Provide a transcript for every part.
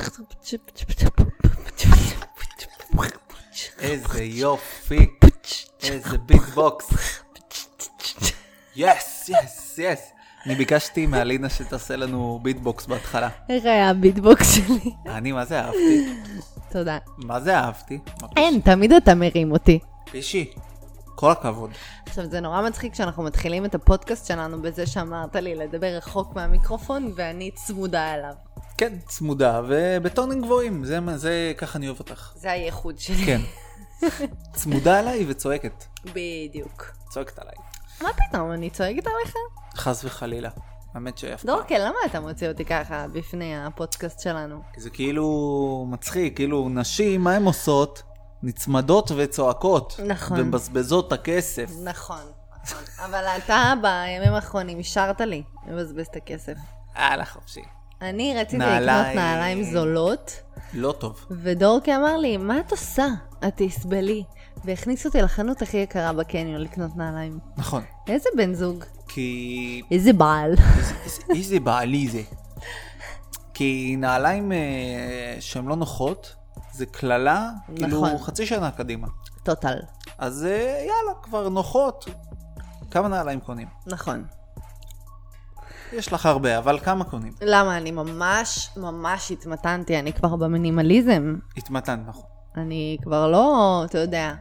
איזה יופי. איזה ביטבוקס. יס, יס, יס. אני ביקשתי מאלינה שתעשה לנו ביטבוקס בהתחלה. איך היה הביטבוקס שלי? אני מה זה אהבתי. תודה. מה זה אהבתי? אין, תמיד אתה מרים אותי. פישי, כל הכבוד. עכשיו זה נורא מצחיק שאנחנו מתחילים את הפודקאסט שלנו בזה שאמרת לי לדבר רחוק מהמיקרופון ואני צמודה אליו. כן, צמודה ובטונים גבוהים, זה ככה אני אוהב אותך. זה הייחוד שלי. כן. צמודה עליי וצועקת. בדיוק. צועקת עליי. מה פתאום, אני צועקת עליך? חס וחלילה. האמת שאף פעם. דורקל, למה אתה מוציא אותי ככה בפני הפודקאסט שלנו? זה כאילו מצחיק, כאילו נשים, מה הן עושות? נצמדות וצועקות. נכון. ומבזבזות את הכסף. נכון, נכון. אבל אתה בימים האחרונים השארת לי לבזבז את הכסף. הלאה חופשי. אני רציתי לקנות נעליים זולות. לא טוב. ודורקי אמר לי, מה את עושה? את תסבלי. והכניס אותי לחנות הכי יקרה בקניון לקנות נעליים. נכון. איזה בן זוג? כי... איזה בעל. איזה בעלי זה. כי נעליים שהן לא נוחות, זה כללה, כאילו חצי שנה קדימה. טוטל. אז יאללה, כבר נוחות. כמה נעליים קונים? נכון. יש לך הרבה, אבל כמה קונים? למה? אני ממש התמתנתי, אני כבר במינימליזם. התמתן, נכון. אני כבר לא, אתה יודע,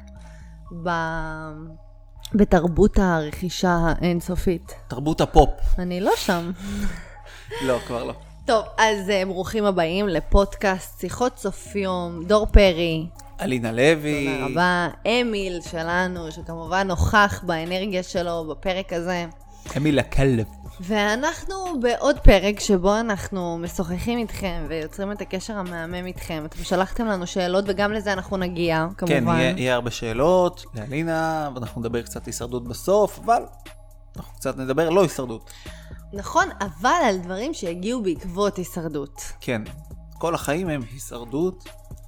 בתרבות הרכישה האינסופית. תרבות הפופ. אני לא שם. לא, כבר לא. טוב, אז ברוכים הבאים לפודקאסט שיחות סוף יום, דור פרי. אלינה לוי. תודה רבה. אמיל שלנו, שכמובן נוכח באנרגיה שלו בפרק הזה. אמיל הכלב. ואנחנו בעוד פרק שבו אנחנו משוחחים איתכם ויוצרים את הקשר המהמם איתכם. אתם שלחתם לנו שאלות וגם לזה אנחנו נגיע, כמובן. כן, יהיה הרבה שאלות לאלינה, ואנחנו נדבר קצת הישרדות בסוף, אבל אנחנו קצת נדבר לא הישרדות. נכון, אבל על דברים שהגיעו בעקבות הישרדות. כן, כל החיים הם הישרדות.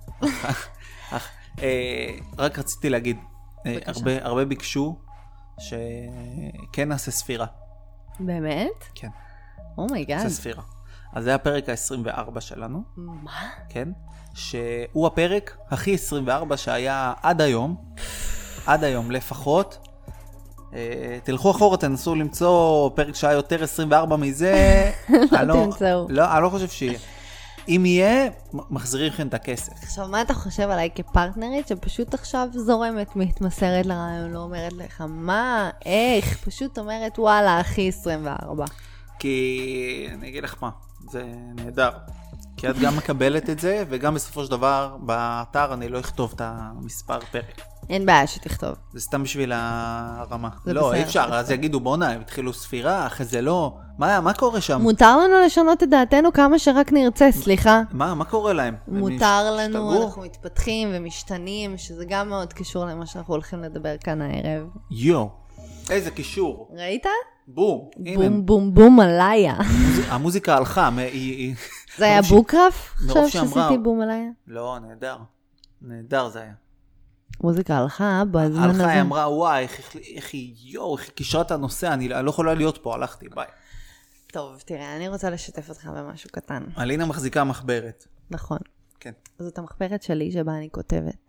רק רציתי להגיד, הרבה ביקשו שכן נעשה ספירה. באמת? כן. אומייגאד. נעשה ספירה. אז זה הפרק ה-24 שלנו. מה? כן. שהוא הפרק הכי 24 שהיה עד היום. עד היום לפחות. תלכו אחורה, תנסו למצוא פרק שהיה יותר 24 מזה. לא תמצאו. לא, אני לא חושב שיהיה. אם יהיה, מחזירים לכם את הכסף. עכשיו, מה אתה חושב עליי כפרטנרית שפשוט עכשיו זורמת, מתמסרת לרעיון, לא אומרת לך מה, איך, פשוט אומרת וואלה, הכי 24. כי אני אגיד לך מה, זה נהדר. כי את גם מקבלת את זה, וגם בסופו של דבר, באתר אני לא אכתוב את המספר פרק. אין בעיה שתכתוב. זה סתם בשביל הרמה. זה לא, בסדר, אי אפשר, אז יגידו בונה, הם התחילו ספירה, אחרי זה לא. מה קורה שם? מותר לנו לשנות את דעתנו כמה שרק נרצה, סליחה. מה קורה להם? מותר לנו, אנחנו מתפתחים ומשתנים, שזה גם מאוד קשור למה שאנחנו הולכים לדבר כאן הערב. יו, איזה קישור. ראית? בום. בום בום בום עליה. המוזיקה הלכה. זה היה בוקרף? עכשיו שאמרה- שעשיתי בום עליה? לא, נהדר. נהדר זה היה. מוזיקה הלכה בזמן הלכה, היא הזה. אמרה, וואי, איך היא קישרה את הנושא, אני לא יכולה להיות פה, הלכתי, ביי. טוב, תראה, אני רוצה לשתף אותך במשהו קטן. אלינה מחזיקה מחברת. נכון. כן. זאת המחברת שלי שבה אני כותבת.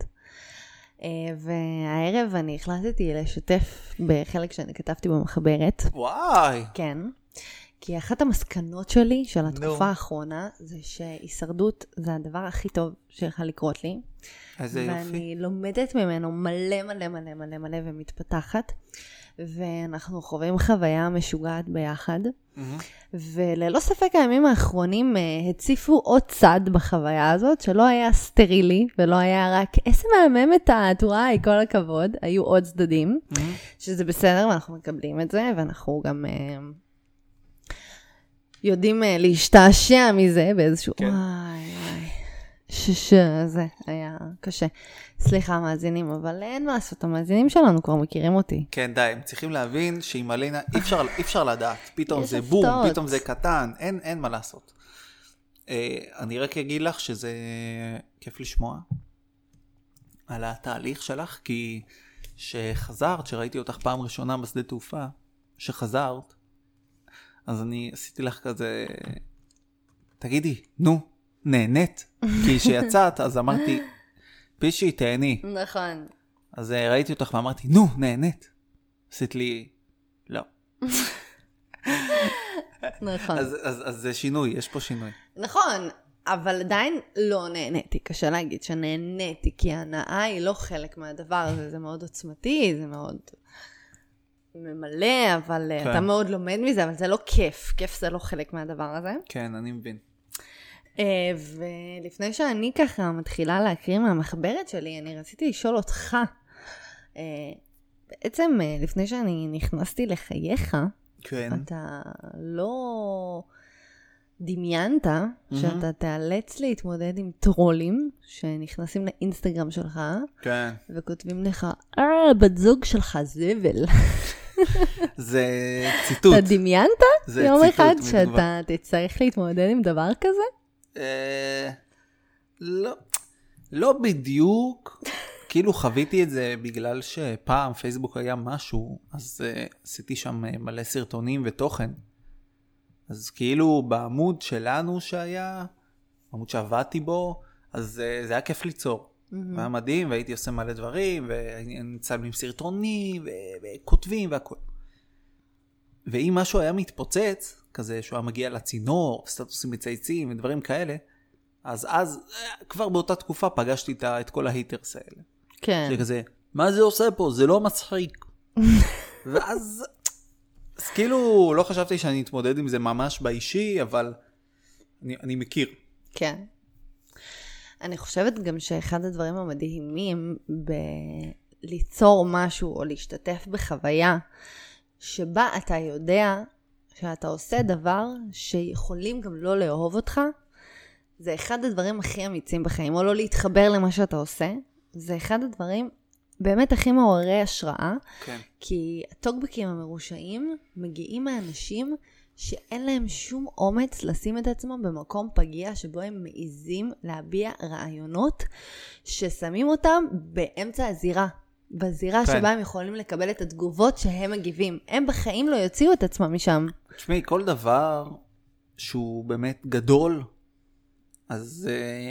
והערב אני החלטתי לשתף בחלק שאני כתבתי במחברת. וואי. כן. כי אחת המסקנות שלי של התקופה האחרונה זה שהישרדות זה הדבר הכי טוב שיכול לקרות לי. איזה יופי. ואני לומדת ממנו מלא מלא מלא מלא מלא ומתפתחת. ואנחנו חווים חוויה משוגעת ביחד. וללא ספק הימים האחרונים הציפו עוד צד בחוויה הזאת, שלא היה סטרילי, ולא היה רק איזה מהממת את, וואי, כל הכבוד. היו עוד צדדים, שזה בסדר, ואנחנו מקבלים את זה, ואנחנו גם יודעים להשתעשע מזה באיזשהו, כן. וואי, זה היה קשה. סליחה מאזינים, אבל אין מה לעשות, המאזינים שלנו כבר מכירים אותי. כן, די, הם צריכים להבין שעם אלינה אי אפשר לדעת. פתאום יש זה הפתעות. בום, פתאום זה קטן, אין מה לעשות. אני רק אגיד לך שזה כיף לשמוע על התהליך שלך, כי שחזרת, שראיתי אותך פעם ראשונה בשדה תעופה, שחזרת, אז אני עשיתי לך כזה, תגידי, נהנית, כי כשיצאת אז אמרתי, פישי תהני. נכון. אז ראיתי אותך ואמרתי, נו, נהנית. עשית לי, לא. נכון. אז זה שינוי, יש פה שינוי. נכון, אבל עדיין לא נהניתי. קשה להגיד שנהניתי, כי ההנאה היא לא חלק מהדבר הזה. זה מאוד עוצמתי, זה מאוד ממלא, אבל כן. אתה מאוד לומד מזה, אבל זה לא כיף. כיף זה לא חלק מהדבר הזה. כן, אני מבין. ולפני שאני ככה מתחילה להקריא מהמחברת שלי, אני רציתי לשאול אותך, בעצם לפני שאני נכנסתי לחייך, כן. אתה לא דמיינת שאתה תיאלץ להתמודד עם טרולים שנכנסים לאינסטגרם שלך, כן. וכותבים לך, בת זוג שלך זבל. זה ציטוט. אתה דמיינת יום אחד שאתה תצטרך להתמודד עם דבר כזה? לא בדיוק. כאילו חוויתי את זה בגלל שפעם פייסבוק היה משהו, אז עשיתי שם מלא סרטונים ותוכן. אז כאילו בעמוד שלנו שהיה, בעמוד שעבדתי בו, אז זה היה כיף ליצור. היה מדהים, והייתי עושה מלא דברים, ונצלמים סרטונים, וכותבים והכל. ואם משהו היה מתפוצץ, כזה שהוא היה מגיע לצינור, סטטוסים מצייצים ודברים כאלה, אז כבר באותה תקופה פגשתי את כל ההיטרס האלה. כן. זה כזה, מה זה עושה פה? זה לא מצחיק. ואז, אז כאילו לא חשבתי שאני אתמודד עם זה ממש באישי, אבל אני מכיר. כן. אני חושבת גם שאחד הדברים המדהימים בליצור משהו או להשתתף בחוויה שבה אתה יודע שאתה עושה דבר שיכולים גם לא לאהוב אותך, זה אחד הדברים הכי אמיצים בחיים, או לא להתחבר למה שאתה עושה, זה אחד הדברים באמת הכי מעוררי השראה, כן. כי הטוקבקים המרושעים מגיעים מאנשים שאין להם שום אומץ לשים את עצמם במקום פגיע שבו הם מעיזים להביע רעיונות ששמים אותם באמצע הזירה. בזירה כן. שבה הם יכולים לקבל את התגובות שהם מגיבים. הם בחיים לא יוציאו את עצמם משם. תשמעי, כל דבר שהוא באמת גדול, אז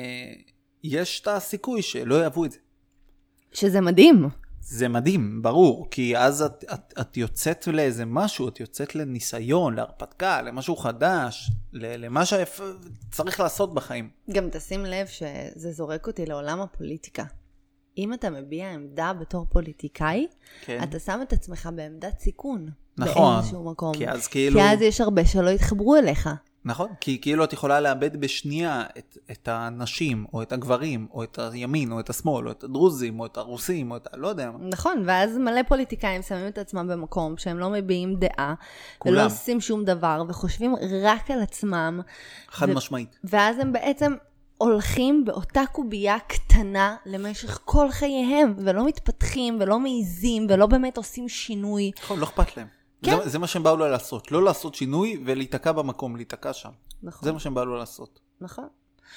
יש את הסיכוי שלא יאהבו את זה. שזה מדהים. זה מדהים, ברור, כי אז את יוצאת לאיזה משהו, את יוצאת לניסיון, להרפתקה, למשהו חדש, למה שצריך לעשות בחיים. גם תשים לב שזה זורק אותי לעולם הפוליטיקה. אם אתה מביע עמדה בתור פוליטיקאי, כן. אתה שם את עצמך בעמדת סיכון. נכון. באיזשהו מקום. כי אז כאילו... כי אז יש הרבה שלא יתחברו אליך. נכון, כי כאילו את יכולה לאבד בשנייה את האנשים, או את הגברים, או את הימין, או את השמאל, או את הדרוזים, או את הרוסים, או את לא יודע מה. נכון, ואז מלא פוליטיקאים שמים את עצמם במקום שהם לא מביעים דעה, כולם. ולא עושים שום דבר, וחושבים רק על עצמם. חד משמעית. ואז הם בעצם הולכים באותה קובייה קטנה למשך כל חייהם, ולא מתפתחים, ולא מעיזים, ולא באמת עושים שינוי. נכון, לא אכפת להם. כן. זה מה שהם באו לו לעשות. לא לעשות שינוי ולהיתקע במקום, להיתקע שם. נכון. זה מה שהם באו לו לעשות. נכון.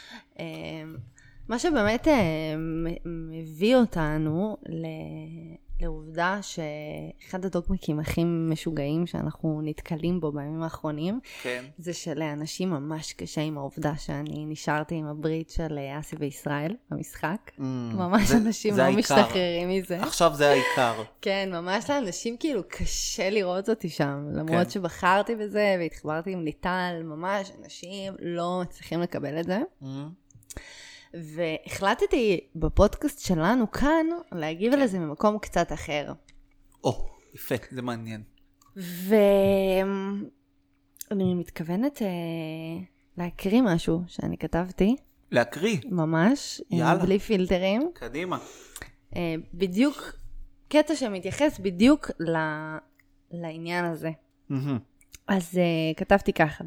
מה שבאמת מביא אותנו לעובדה שאחד הטוקבקים הכי משוגעים שאנחנו נתקלים בו בימים האחרונים, כן. זה שלאנשים ממש קשה עם העובדה שאני נשארתי עם הברית של אסי וישראל במשחק. ממש אנשים לא משתחררים מזה. עכשיו זה העיקר. כן, ממש לאנשים כאילו קשה לראות אותי שם, למרות שבחרתי בזה והתחברתי עם ליטל, ממש אנשים לא מצליחים לקבל את זה. והחלטתי בפודקאסט שלנו כאן להגיב על זה ממקום קצת אחר. יפה, זה מעניין. ואני מתכוונת להקריא משהו שאני כתבתי. להקריא? ממש. יאללה. בלי פילטרים. קדימה. בדיוק, קטע שמתייחס בדיוק לעניין הזה. אז כתבתי ככה,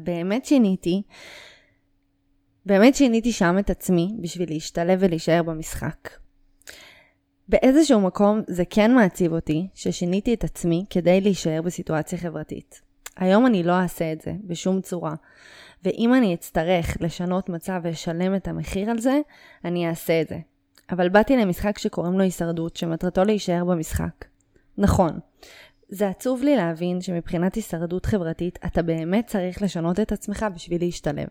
באמת שיניתי שם את עצמי בשביל להשתלב ולהישאר במשחק. באיזשהו מקום זה כן מעציב אותי ששיניתי את עצמי כדי להישאר בסיטואציה חברתית. היום אני לא אעשה את זה בשום צורה, ואם אני אצטרך לשנות מצב ולשלם את המחיר על זה, אני אעשה את זה. אבל באתי למשחק שקוראים לו הישרדות, שמטרתו להישאר במשחק. נכון, זה עצוב לי להבין שמבחינת הישרדות חברתית אתה באמת צריך לשנות את עצמך בשביל להשתלב.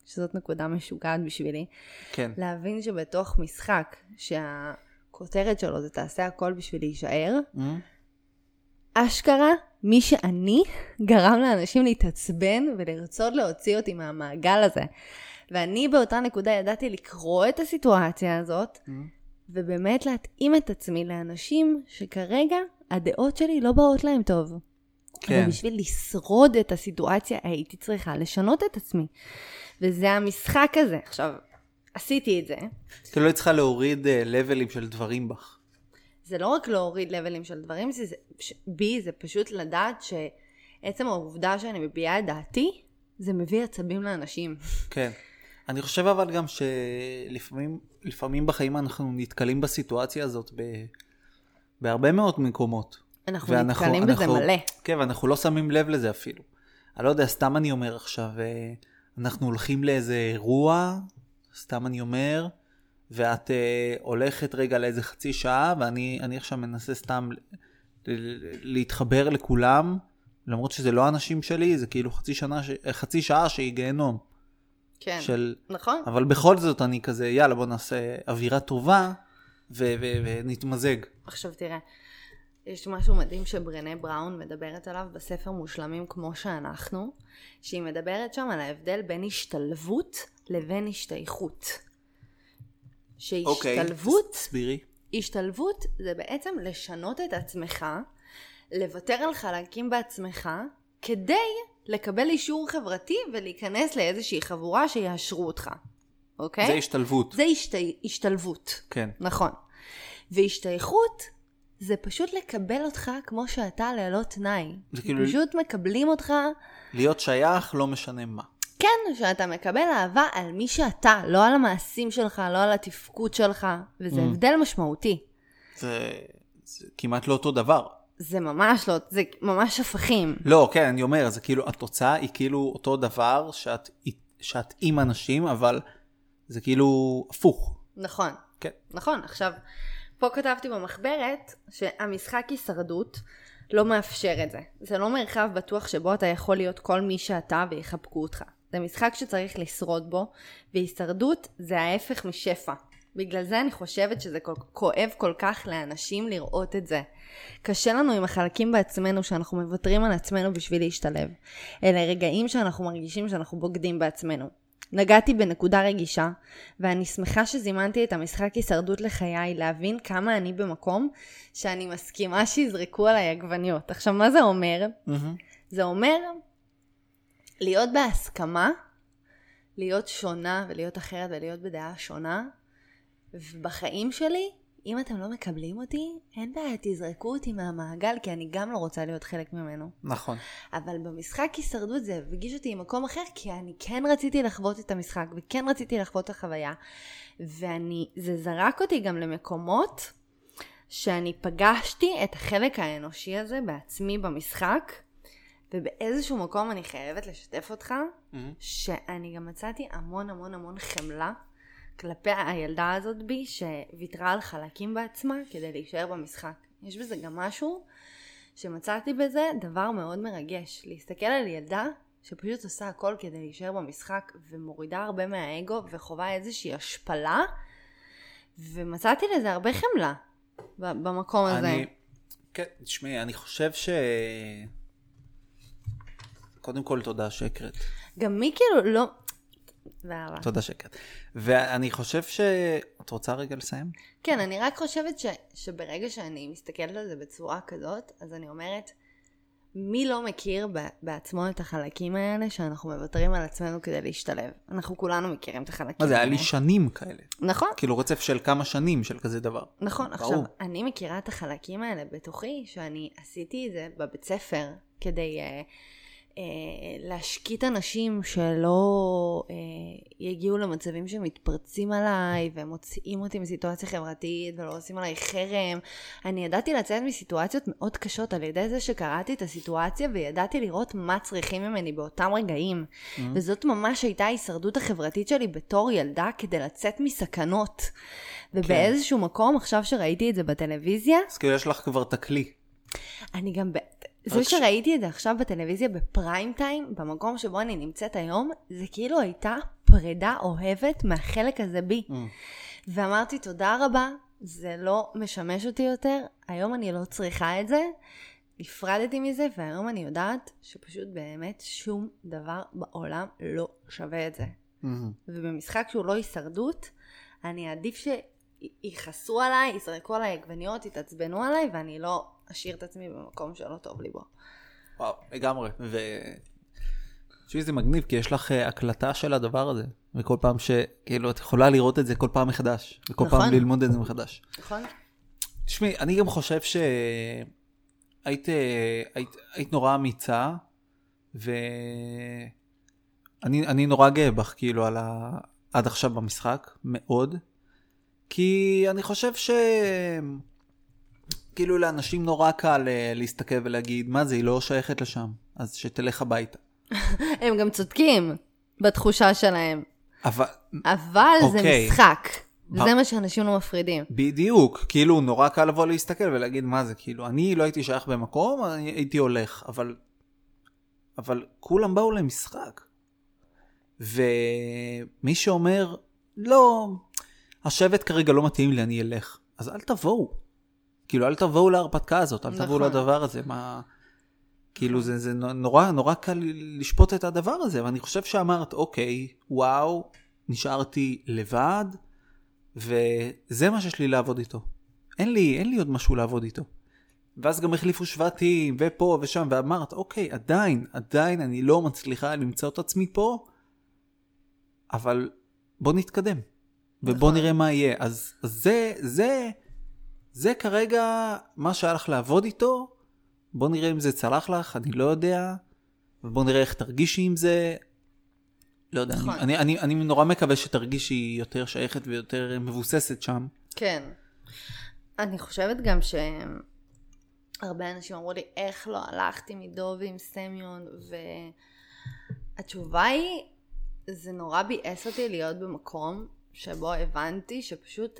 שזאת נקודה משוגעת בשבילי. כן. להבין שבתוך משחק, שהכותרת שלו זה תעשה הכל בשביל להישאר, אשכרה, מי שאני גרם לאנשים להתעצבן ולרצות להוציא אותי מהמעגל הזה. ואני באותה נקודה ידעתי לקרוא את הסיטואציה הזאת, ובאמת להתאים את עצמי לאנשים שכרגע הדעות שלי לא באות להם טוב. כן. ובשביל לשרוד את הסיטואציה הייתי צריכה לשנות את עצמי. וזה המשחק הזה. עכשיו, עשיתי את זה. כאילו לא צריכה להוריד לבלים של דברים בך. זה לא רק להוריד לבלים של דברים, זה פשוט לדעת שעצם העובדה שאני מביעה את דעתי, זה מביא עצבים לאנשים. כן. אני חושב אבל גם שלפעמים בחיים אנחנו נתקלים בסיטואציה הזאת בהרבה מאוד מקומות. אנחנו נתקלים בזה מלא. כן, ואנחנו לא שמים לב לזה אפילו. אני לא יודע, סתם אני אומר עכשיו, אנחנו הולכים לאיזה אירוע, סתם אני אומר, ואת הולכת רגע לאיזה חצי שעה, ואני עכשיו מנסה סתם להתחבר לכולם, למרות שזה לא האנשים שלי, זה כאילו חצי שעה שהיא גיהנום. כן, נכון. אבל בכל זאת אני כזה, יאללה בוא נעשה אווירה טובה, ונתמזג. עכשיו תראה, יש משהו מדהים שברנה בראון מדברת עליו בספר מושלמים כמו שאנחנו, שהיא מדברת שם על ההבדל בין השתלבות לבין השתייכות. השתלבות זה בעצם לשנות את עצמך, לוותר על חלקים בעצמך, כדי לקבל אישור חברתי ולהיכנס לאיזושהי חבורה שיאשרו אותך. אוקיי? זה השתלבות. זה השתלבות. כן. נכון. והשתייכות זה פשוט לקבל אותך כמו שאתה ללא תנאי. כאילו פשוט מקבלים אותך. להיות שייך לא משנה מה. כן, שאתה מקבל אהבה על מי שאתה, לא על המעשים שלך, לא על התפקוד שלך, וזה הבדל משמעותי. זה כמעט לא אותו דבר. זה ממש לא, זה ממש הפכים. לא, כן, אני אומר, זה כאילו, התוצאה היא כאילו אותו דבר שאת עם אנשים, אבל זה כאילו הפוך. נכון. כן. נכון, עכשיו, פה כתבתי במחברת שהמשחק הישרדות לא מאפשר את זה. זה לא מרחב בטוח שבו אתה יכול להיות כל מי שאתה ויחבקו אותך. זה משחק שצריך לשרוד בו, והישרדות זה ההפך משפע. בגלל זה אני חושבת שזה כואב כל כך לאנשים לראות את זה. קשה לנו עם החלקים בעצמנו שאנחנו מוותרים על עצמנו בשביל להשתלב. אלה רגעים שאנחנו מרגישים שאנחנו בוגדים בעצמנו. נגעתי בנקודה רגישה, ואני שמחה שזימנתי את המשחק הישרדות לחיי להבין כמה אני במקום שאני מסכימה שיזרקו עליי עגבניות. עכשיו, מה זה אומר? זה אומר להיות בהסכמה, להיות שונה ולהיות אחרת ולהיות בדעה שונה, ובחיים שלי, אם אתם לא מקבלים אותי, אין בעיה, תזרקו אותי מהמעגל, כי אני גם לא רוצה להיות חלק ממנו. נכון. אבל במשחק הישרדות זה הפגיש אותי ממקום אחר, כי אני כן רציתי לחוות את המשחק, וכן רציתי לחוות את החוויה, זה זרק אותי גם למקומות, שאני פגשתי את החלק האנושי הזה בעצמי במשחק, ובאיזשהו מקום אני חייבת לשתף אותך, שאני גם מצאתי המון המון המון חמלה, כלפי הילדה הזאת בי, שוויתרה על חלקים בעצמה כדי להישאר במשחק. יש בזה גם משהו שמצאתי בזה דבר מאוד מרגש. להסתכל על ילדה שפשוט עושה הכל כדי להישאר במשחק, ומורידה הרבה מהאגו, וחובה איזושהי השפלה, ומצאתי לזה הרבה חמלה במקום הזה. כן, תשמעי, אני חושב קודם כל תודה שקרת. גם מי כאילו לא... תודה שקט. ואני חושב את רוצה רגע לסיים? כן, אני רק חושבת שברגע שאני מסתכלת על זה בצורה כזאת, אז אני אומרת, מי לא מכיר בעצמו את החלקים האלה שאנחנו מוותרים על עצמנו כדי להשתלב? אנחנו כולנו מכירים את החלקים האלה. זה היה לי שנים כאלה. נכון. כאילו רצף של כמה שנים של כזה דבר. נכון. עכשיו, אני מכירה את החלקים האלה בתוכי, שאני עשיתי את זה בבית ספר כדי... להשקיט אנשים שלא יגיעו למצבים שמתפרצים עליי ומוציאים אותי מסיטואציה חברתית ולא עושים עליי חרם. אני ידעתי לצאת מסיטואציות מאוד קשות על ידי זה שקראתי את הסיטואציה וידעתי לראות מה צריכים ממני באותם רגעים. וזאת ממש הייתה ההישרדות החברתית שלי בתור ילדה כדי לצאת מסכנות. ובאיזשהו מקום, עכשיו שראיתי את זה בטלוויזיה... אז כאילו יש לך כבר תקלי. אני גם... זה שראיתי את זה עכשיו בטלוויזיה בפריים טיים, במקום שבו אני נמצאת היום, זה כאילו הייתה פרידה אוהבת מהחלק הזה בי. ואמרתי, תודה רבה, זה לא משמש אותי יותר, היום אני לא צריכה את זה, הפרדתי מזה, והיום אני יודעת שפשוט באמת שום דבר בעולם לא שווה את זה. ובמשחק שהוא לא הישרדות, אני עדיף שיחסו עליי, יזרקו עליי עגבניות, יתעצבנו עליי, ואני לא אשאיר את עצמי במקום שלא טוב לי בו. וואו, לגמרי. חושבי זה מגניב, כי יש לך הקלטה של הדבר הזה, וכל פעם כאילו, את יכולה לראות את זה כל פעם מחדש, וכל פעם ללמוד את זה מחדש. נכון. תשמעי, אני גם חושב שהיית נורא אמיצה, ואני נורא גאה בך, כאילו, עד עכשיו במשחק, מאוד, כי אני חושב כאילו לאנשים נורא קל להסתכל ולהגיד, מה זה, היא לא שייכת לשם, אז שתלך הביתה. הם גם צודקים בתחושה שלהם. אבל זה אוקיי. משחק. וזה מה שאנשים לא מפרידים. בדיוק. כאילו נורא קל לבוא להסתכל ולהגיד מה זה. כאילו אני לא הייתי שייך במקום, אני הייתי הולך. אבל כולם באו למשחק. ומי שאומר, לא, השבט כרגע לא מתאים לי, אני אלך. אז אל תבואו. כאילו אל תבואו להרפתקה הזאת, אל תבואו לדבר הזה. מה... כאילו זה נורא קל לשפוט את הדבר הזה, ואני חושב שאמרת, אוקיי, וואו, נשארתי לבד, וזה מה שיש לי לעבוד איתו. אין לי עוד משהו לעבוד איתו. ואז גם החליפו שבטים, ופה ושם, ואמרת, אוקיי, עדיין אני לא מצליחה למצוא את עצמי פה, אבל בוא נתקדם, ובוא נראה מה יהיה. אז זה כרגע מה שהלך לעבוד איתו, בוא נראה אם זה צלח לך, אני לא יודע, ובוא נראה איך תרגישי עם זה, לא יודע, אני נורא מקווה שתרגישי יותר שייכת ויותר מבוססת שם. כן. אני חושבת גם שהרבה אנשים אמרו לי, איך לא הלכתי מדובי עם סמיון, והתשובה היא, זה נורא ביאס אותי להיות במקום שבו הבנתי שפשוט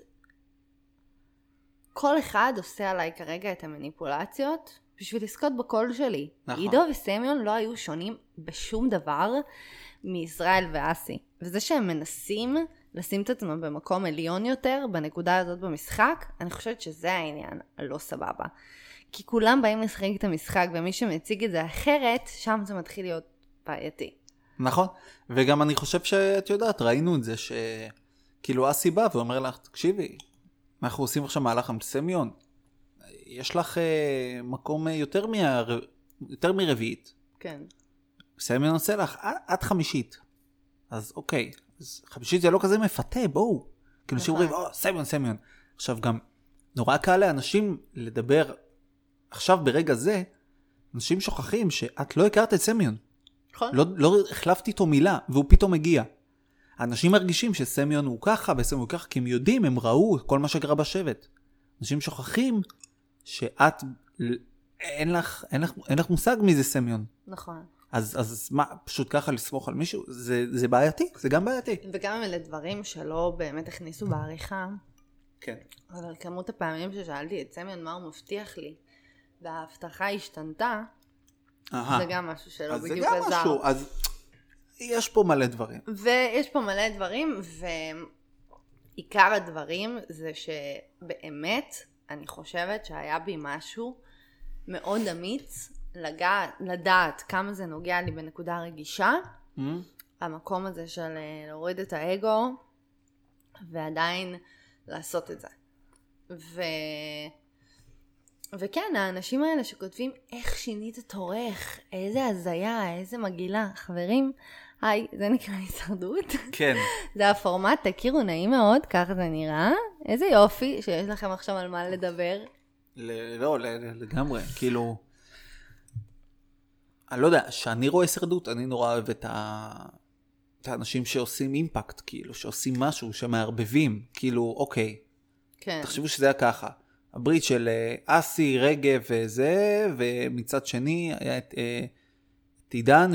כל אחד עושה עליי כרגע את המניפולציות, בשביל לזכות בקול שלי. נכון. עידו וסמיון לא היו שונים בשום דבר מישראל ואסי. וזה שהם מנסים לשים את עצמם במקום עליון יותר, בנקודה הזאת במשחק, אני חושבת שזה העניין הלא סבבה. כי כולם באים לשחק את המשחק, ומי שמציג את זה אחרת, שם זה מתחיל להיות בעייתי. נכון. וגם אני חושב שאת יודעת, ראינו את זה שכאילו אסי בא ואומר לך, תקשיבי, אנחנו עושים עכשיו מהלך עם סמיון, יש לך מקום יותר מרביעית. כן. סמיון עושה לך עד חמישית. אז אוקיי, אז חמישית זה לא כזה מפתה, בואו. כאילו שאומרים, סמיון. עכשיו גם נורא קל לאנשים לדבר, עכשיו ברגע זה, אנשים שוכחים שאת לא הכרת את סמיון. נכון. לא החלפתי איתו מילה, והוא פתאום מגיע. האנשים מרגישים שסמיון הוא ככה, וסמיון הוא ככה, כי הם יודעים, הם ראו כל מה שקרה בשבט. אנשים שוכחים שאת, אין לך מושג מי זה סמיון. נכון. אז מה, פשוט ככה לסמוך על מישהו? זה בעייתי, זה גם בעייתי. וגם אלה דברים שלא באמת הכניסו בעריכה. כן. אבל כמות הפעמים ששאלתי את סמיון מה הוא מבטיח לי, וההבטחה השתנתה, זה גם משהו שלא בדיוק עזר. אז זה גם משהו, אז יש פה מלא דברים. ויש פה מלא דברים, ועיקר הדברים זה שבאמת, אני חושבת שהיה בי משהו מאוד אמיץ, לדעת כמה זה נוגע לי בנקודה רגישה, המקום הזה של להוריד את האגו, ועדיין לעשות את זה. וכן, האנשים האלה שכותבים, איך שינית את עורך, איזה הזיה, איזה מגילה, חברים, היי, זה נקרא הישרדות. כן. זה הפורמט, תכירו, נעים מאוד, ככה זה נראה. איזה יופי שיש לכם עכשיו על מה לדבר. לא, לגמרי, כאילו, אני לא יודע, שאני רואה הישרדות, אני נורא אוהב את האנשים שעושים אימפקט, כאילו, שעושים משהו, שמערבבים, כאילו, אוקיי. כן. תחשבו שזה היה ככה. הברית של אסי, רגב וזה, ומצד שני היה את עידן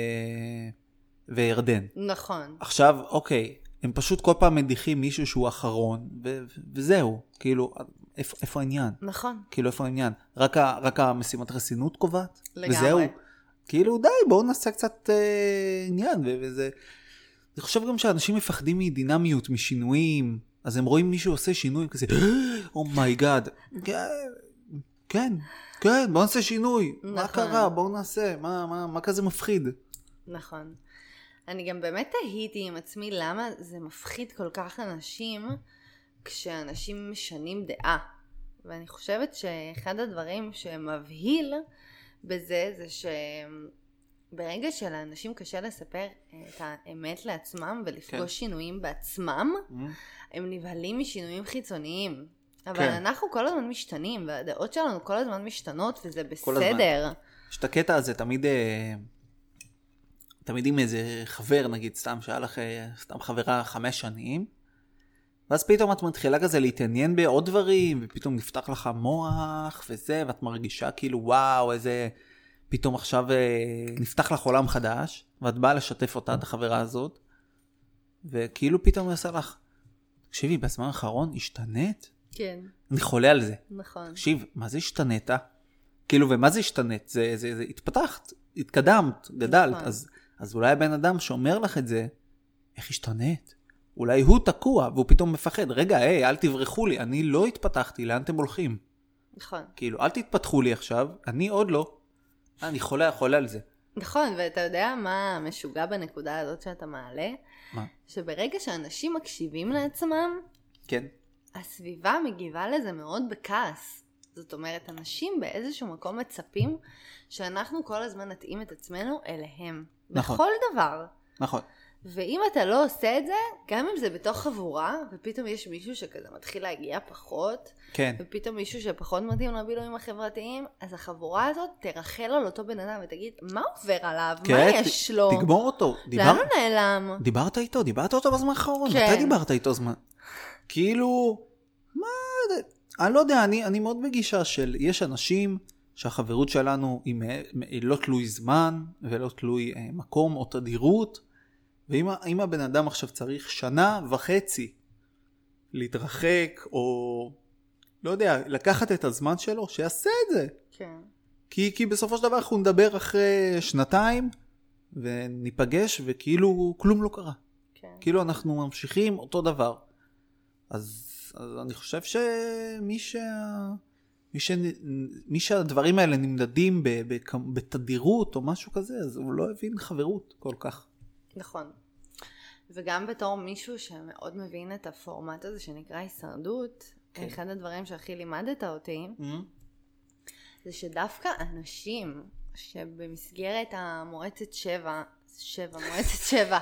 וירדן. נכון. עכשיו, אוקיי, הם פשוט כל פעם מדיחים מישהו שהוא אחרון, וזהו, כאילו, איפה העניין? נכון. כאילו, איפה העניין? רק המשימת חסינות קובעת? לגמרי. וזהו. כאילו, די, בואו נעשה קצת עניין, וזה אני חושב גם שאנשים מפחדים מדינמיות, משינויים, אז הם רואים מישהו עושה שינוי כזה, אומייגאד, כן, בוא נעשה שינוי, נכון. מה קרה, בוא נעשה, מה כזה מפחיד? נכון. אני גם באמת תהיתי עם עצמי למה זה מפחיד כל כך אנשים כשאנשים משנים דעה. ואני חושבת שאחד הדברים שמבהיל בזה זה שברגע שלאנשים קשה לספר את האמת לעצמם ולפגוש שינויים בעצמם, הם נבהלים משינויים חיצוניים. אבל אנחנו כל הזמן משתנים, והדעות שלנו כל הזמן משתנות, וזה בסדר. יש את הקטע הזה תמיד עם איזה חבר, נגיד, סתם שהיה לך, סתם חברה 5 שנים, ואז פתאום את מתחילה כזה להתעניין בעוד דברים, ופתאום נפתח לך מוח וזה, ואת מרגישה כאילו וואו, איזה, פתאום עכשיו נפתח לך עולם חדש, ואת באה לשתף אותה, את החברה הזאת, וכאילו פתאום הוא יעשה לך, תקשיבי, בזמן האחרון השתנית? כן. אני חולה על זה. נכון. תקשיב, מה זה השתנית? כאילו, ומה זה השתנית? זה התפתחת, התקדמת, גדלת, נכון. אז אולי הבן אדם שאומר לך את זה, איך השתנית? אולי הוא תקוע, והוא פתאום מפחד. רגע, אל תברחו לי, אני לא התפתחתי, לאן אתם הולכים? נכון. כאילו, אל תתפתחו לי עכשיו, אני עוד לא. אני חולה על זה. נכון, ואתה יודע מה משוגע בנקודה הזאת שאתה מעלה? מה? שברגע שאנשים מקשיבים לעצמם, כן. הסביבה מגיבה לזה מאוד בכעס. זאת אומרת, אנשים באיזשהו מקום מצפים שאנחנו כל הזמן נתאים את עצמנו אליהם. נכון. בכל דבר. נכון. ואם אתה לא עושה את זה, גם אם זה בתוך חבורה, ופתאום יש מישהו שכזה מתחיל להגיע פחות, כן. ופתאום מישהו שפחות מתאים לבילויים החברתיים, אז החבורה הזאת תרחל על אותו בן אדם ותגיד, מה עובר עליו? כן, מה יש לו? תגמור אותו. לאן הוא נעלם? דיברת איתו בזמן האחרון? כן. מתי דיברת איתו זמן? כאילו, מה, אני לא יודע, אני מאוד בגישה של, יש אנשים שהחברות שלנו היא לא תלוי זמן, ולא תלוי מקום או תדירות, ואם הבן אדם עכשיו צריך 1.5 שנה להתרחק, או לא יודע, לקחת את הזמן שלו, שיעשה את זה. כן. כי בסופו של דבר אנחנו נדבר אחרי 2 וניפגש, וכאילו כלום לא קרה. כן. כאילו אנחנו ממשיכים אותו דבר. אז אני חושב מי שהדברים האלה נמדדים בתדירות או משהו כזה, אז הוא לא הבין חברות כל כך. נכון. וגם בתור מישהו שמאוד מבין את הפורמט הזה שנקרא הישרדות, כן. אחד הדברים שהכי לימדת אותי, זה שדווקא אנשים שבמסגרת המועצת 7, במועצת 7.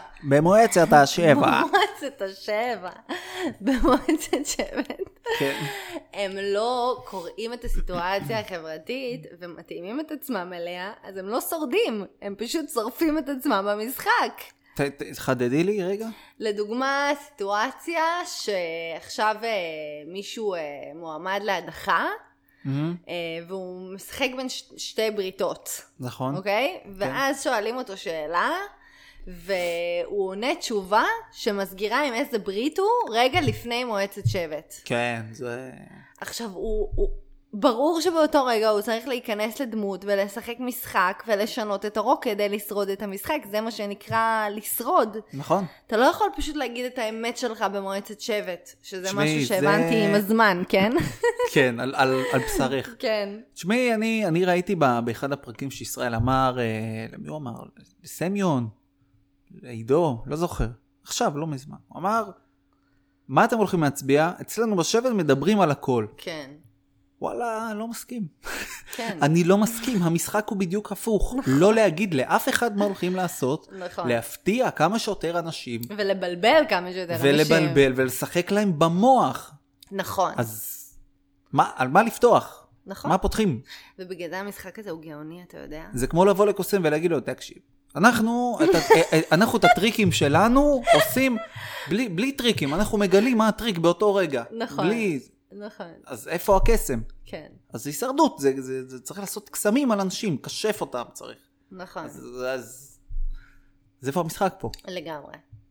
במועצת 7. כן. הם לא קוראים את הסיטואציה החברתית ומתאימים את עצמם אליה, אז הם לא שורדים, הם פשוט שורפים את עצמם במשחק. תחדדי לי רגע. לדוגמה, סיטואציה שעכשיו מישהו מועמד להדחה, והוא משחק בין 2 בריתות. נכון. אוקיי? ואז שואלים אותו שאלה, והוא עונה תשובה שמסגירה עם איזה ברית הוא רגע לפני מועצת שבט. כן, זה... עכשיו, ברור שבאותו רגע הוא צריך להיכנס לדמות ולשחק משחק ולשנות את אורו כדי לשרוד את המשחק. זה מה שנקרא לשרוד. נכון. אתה לא יכול פשוט להגיד את האמת שלך במועצת שבט, שזה משהו שהבנתי עם הזמן, כן? כן, על בשרך. כן. תשמעי, אני ראיתי באחד הפרקים שישראל אמר, למי הוא אמר? לסמיון, לעידו, לא זוכר. עכשיו, לא מזמן. הוא אמר, מה אתם הולכים להצביע? אצלנו בשבט מדברים על הכל. כן. וואלה, לא מסכים. כן. אני לא מסכים, המשחק הוא בדיוק הפוך. לא להגיד לאף אחד מה הולכים לעשות, להפתיע כמה שיותר אנשים. ולבלבל כמה שיותר אנשים. ולבלבל ולשחק להם במוח. נכון. אז על מה לפתוח? נכון. מה פותחים? ובגלל זה המשחק הזה הוא גאוני, אתה יודע. זה כמו לבוא לקוסם ולהגיד לו, תקשיב, אנחנו את הטריקים שלנו עושים בלי טריקים, אנחנו מגלים מה הטריק באותו רגע. נכון. בלי... נכון. אז איפה הקסם? כן. אז הישרדות, זה צריך לעשות קסמים על אנשים, קשף אותם צריך. נכון. אז איפה המשחק פה? לגמרי.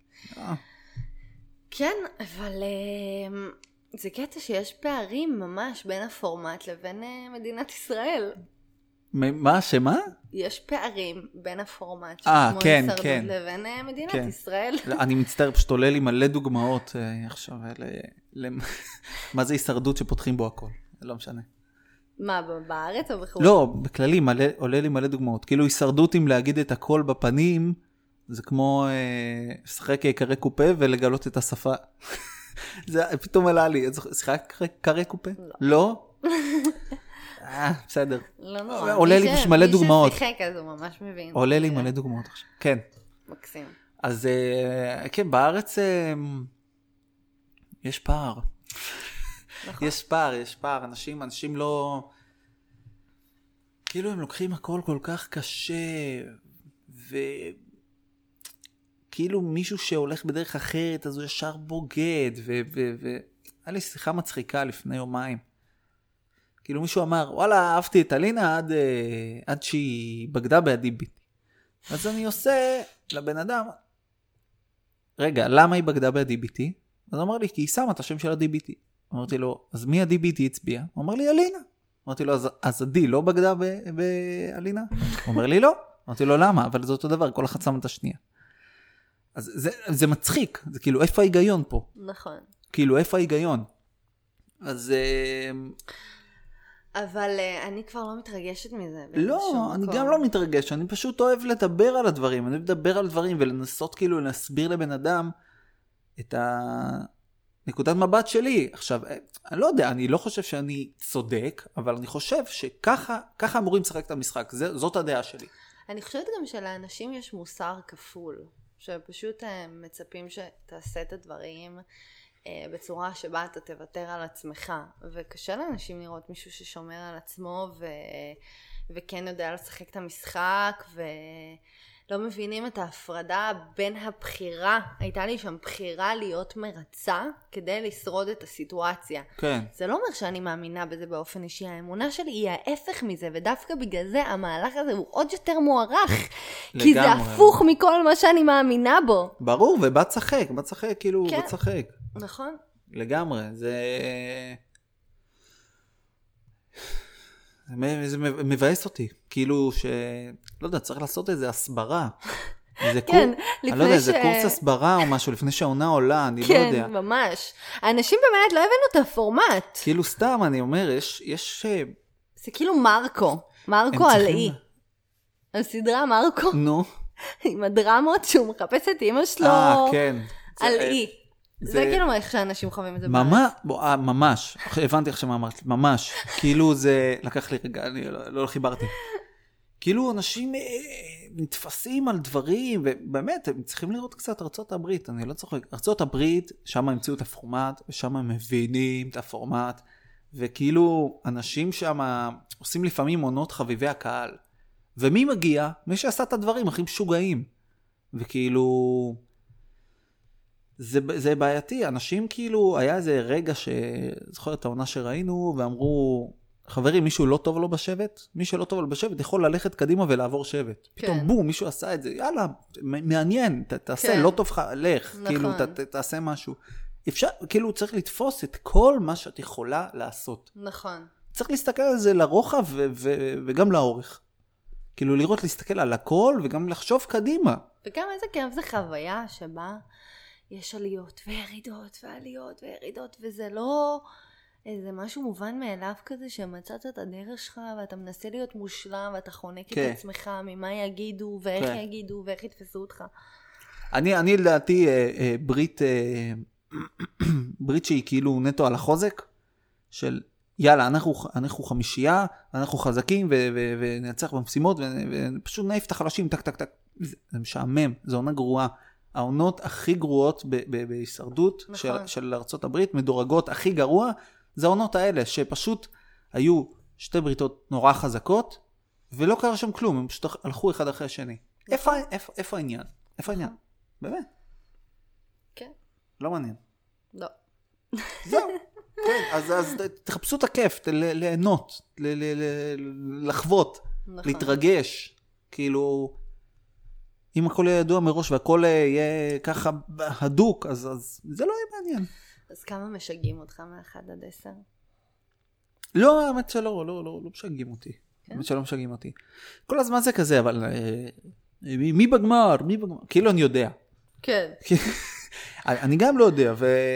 כן, אבל זה קטע שיש פערים ממש בין הפורמט לבין מדינת ישראל. מה, שמה? יש פערים בין הפורמט של כמו כן, הישרדות כן. לבין מדינת כן. ישראל. לא, אני מצטער, פשוט עולה לי מלא דוגמאות עכשיו, מה זה הישרדות שפותחים בו הכל, זה לא משנה. מה, בארץ או בחו"ל? לא, בכללי עולה לי מלא דוגמאות, כאילו הישרדות אם להגיד את הכל בפנים, זה כמו שחק קרי קופה ולגלות את השפה. זה פתאום עלה לי, שחק קרי קופה? לא? בסדר. לא נורא. עולה לי פשוט מלא דוגמאות. מי ששיחק אז הוא ממש מבין. עולה לי מלא דוגמאות עכשיו. כן. מקסים. אז כן, בארץ יש פער. נכון. יש פער. אנשים לא... כאילו הם לוקחים הכל כל כך קשה, וכאילו מישהו שהולך בדרך אחרת, אז הוא ישר בוגד, היה לי שיחה מצחיקה לפני יומיים. כאילו מישהו אמר, וואלה, אהבתי את אלינה עד שהיא בגדה בידי ביטי. אז אני עושה לבן אדם, רגע, למה היא בגדה בידי ביטי? אז הוא אמר לי, כי היא שמה את השם של הדי ביטי. אמרתי לו, אז מי הדי ביטי הצביע? הוא אמר לי, אלינה. אמרתי לו, אז עדי לא בגדה באלינה? הוא אומר לי, לא. אמרתי לו, למה? אבל זה אותו דבר, כל אחד שם את השנייה. אז זה מצחיק, זה כאילו, איפה ההיגיון פה? נכון. כאילו, איפה ההיגיון? אז... אבל אני כבר לא מתרגשת מזה. לא, אני גם לא מתרגש, אני פשוט אוהב לדבר על הדברים, אני אוהב לדבר על דברים ולנסות כאילו להסביר לבן אדם את הנקודת מבט שלי. עכשיו, אני לא יודע, אני לא חושב שאני צודק, אבל אני חושב שככה אמורים לשחק את המשחק, זאת הדעה שלי. אני חושבת גם שלאנשים יש מוסר כפול, שפשוט מצפים שתעשה את הדברים בצורה שבה אתה תוותר על עצמך, וקשה לאנשים לראות מישהו ששומר על עצמו וכן יודע לשחק את המשחק, ולא מבינים את ההפרדה בין הבחירה, הייתה לי שם בחירה להיות מרצה כדי לשרוד את הסיטואציה. כן. זה לא אומר שאני מאמינה בזה באופן אישי, האמונה שלי היא ההפך מזה, ודווקא בגלל זה המהלך הזה הוא עוד יותר מוערך, כי זה הפוך מכל מה שאני מאמינה בו. ברור, ובאת שחק, כאילו, כן. באת שחק. נכון. לגמרי, זה מבאס אותי, כאילו לא יודע, צריך לעשות איזה הסברה. כן, אני לא יודע, זה קורס הסברה או משהו, לפני שהעונה עולה, אני לא יודע. כן, ממש. האנשים באמת לא הבנו את הפורמט. כאילו סתם, אני אומר, יש... זה כאילו מרקו על אי. הסדרה מרקו. נו. עם הדרמות שהוא מחפש את אמא שלו. כן. על אי. זה כאילו איך שאנשים חווים את זה בארץ. ממש, הבנתי עכשיו מה אמרת, ממש, כאילו זה, לקח לי רגע, אני לא חיברתי. כאילו אנשים נתפסים על דברים, ובאמת, הם צריכים לראות קצת ארצות הברית, אני לא צוחק. ארצות הברית, שם המציאו את הפורמט, ושם הם מבינים את הפורמט, וכאילו אנשים שם עושים לפעמים עונות חביבי הקהל. ומי מגיע? מי שעשה את הדברים הכי משוגעים. וכאילו... זה בעייתי, אנשים כאילו, היה איזה רגע שזוכר את העונה שראינו, ואמרו, חברים, מישהו לא טוב לו בשבט? מי שלא טוב לו בשבט יכול ללכת קדימה ולעבור שבט. כן. פתאום בום, מישהו עשה את זה, יאללה, מעניין, תעשה, כן. לא טוב לך, לך, נכון. כאילו, תעשה משהו. אפשר, כאילו, צריך לתפוס את כל מה שאת יכולה לעשות. נכון. צריך להסתכל על זה לרוחב וגם לאורך. כאילו, לראות, להסתכל על הכל וגם לחשוב קדימה. וגם איזה כיף זה חוויה שבה יש עליות וירידות ועליות וירידות, וזה לא איזה משהו מובן מאליו כזה שמצאת את הדרך שלך ואתה מנסה להיות מושלם ואתה חונק את עצמך ממה יגידו ואיך יגידו ואיך יתפסו אותך. אני לדעתי ברית שהיא כאילו נטו על החוזק של יאללה, אנחנו חמישייה, אנחנו חזקים ונצח במשימות ופשוט נעיף את החלשים, טק טק טק. זה משעמם, זו עונה גרועה. העונות הכי גרועות בהישרדות של ארצות הברית, מדורגות הכי גרוע, זה העונות האלה, שפשוט היו שתי בריתות נורא חזקות, ולא קרה שם כלום, הם פשוט הלכו אחד אחרי השני. איפה העניין? איפה העניין? באמת? כן. לא מעניין. לא. זהו. כן, אז תחפשו את הכיף, ליהנות, לחוות, להתרגש, כאילו... אם הכל יהיה ידוע מראש והכל יהיה ככה הדוק, אז זה לא יהיה מעניין. אז כמה משגעים אותך מ-1 עד 10? לא, האמת שלא, לא משגעים אותי. באמת שלא משגעים אותי. כל הזמן זה כזה, אבל מי בגמר? כאילו אני יודע. כן. אני גם לא יודע,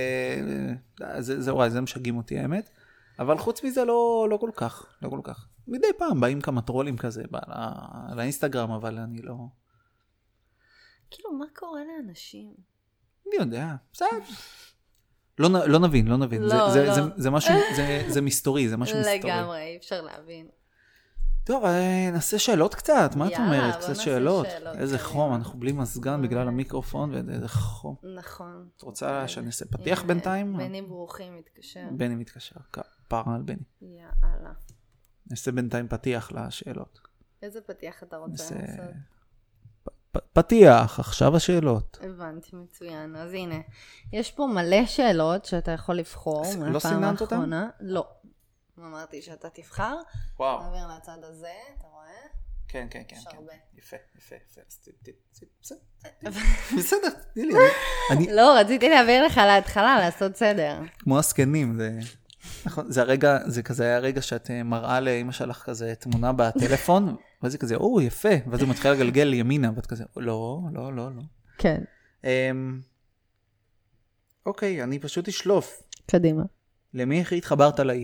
זה משגעים אותי האמת. אבל חוץ מזה לא כל כך. מדי פעם באים כמה טרולים כזה על האינסטגרם, אבל אני לא... כאילו, מה קורה לאנשים? אני יודע, בסדר. לא נבין. זה משהו, זה מסתורי, זה משהו מסתורי. לגמרי, אי אפשר להבין. טוב, נעשה שאלות קצת, מה את אומרת? יאללה, קצת בוא נעשה שאלות. שאלות. איזה חום, אנחנו בלי מזגן בגלל המיקרופון, ואיזה חום. נכון. את רוצה שאני אעשה פתיח בינתיים? בני ברוכים מתקשר. בני מתקשר, פרה על בני. יאללה. נעשה בינתיים פתיח לשאלות. איזה פתיח אתה רוצה לעשות? פתיח, עכשיו השאלות. הבנתי, מצוין. אז הנה, יש פה מלא שאלות שאתה יכול לבחור. לא סיננת אותם? לא. אמרתי שאתה תבחר. וואו. נעביר לצד הזה, אתה רואה? כן. יש הרבה. יפה. בסדר, תני לי. לא, רציתי להעביר לך להתחלה, לעשות סדר. כמו הסקנים, זה... נכון, זה כזה היה רגע שאת מראה לאמא שלך כזה תמונה בטלפון, ואז היא כזה, יפה, ואז הוא מתחיל לגלגל ימינה, ואת כזה, לא. כן. אוקיי, אני פשוט אשלוף. קדימה. למי הכי התחברת לאי?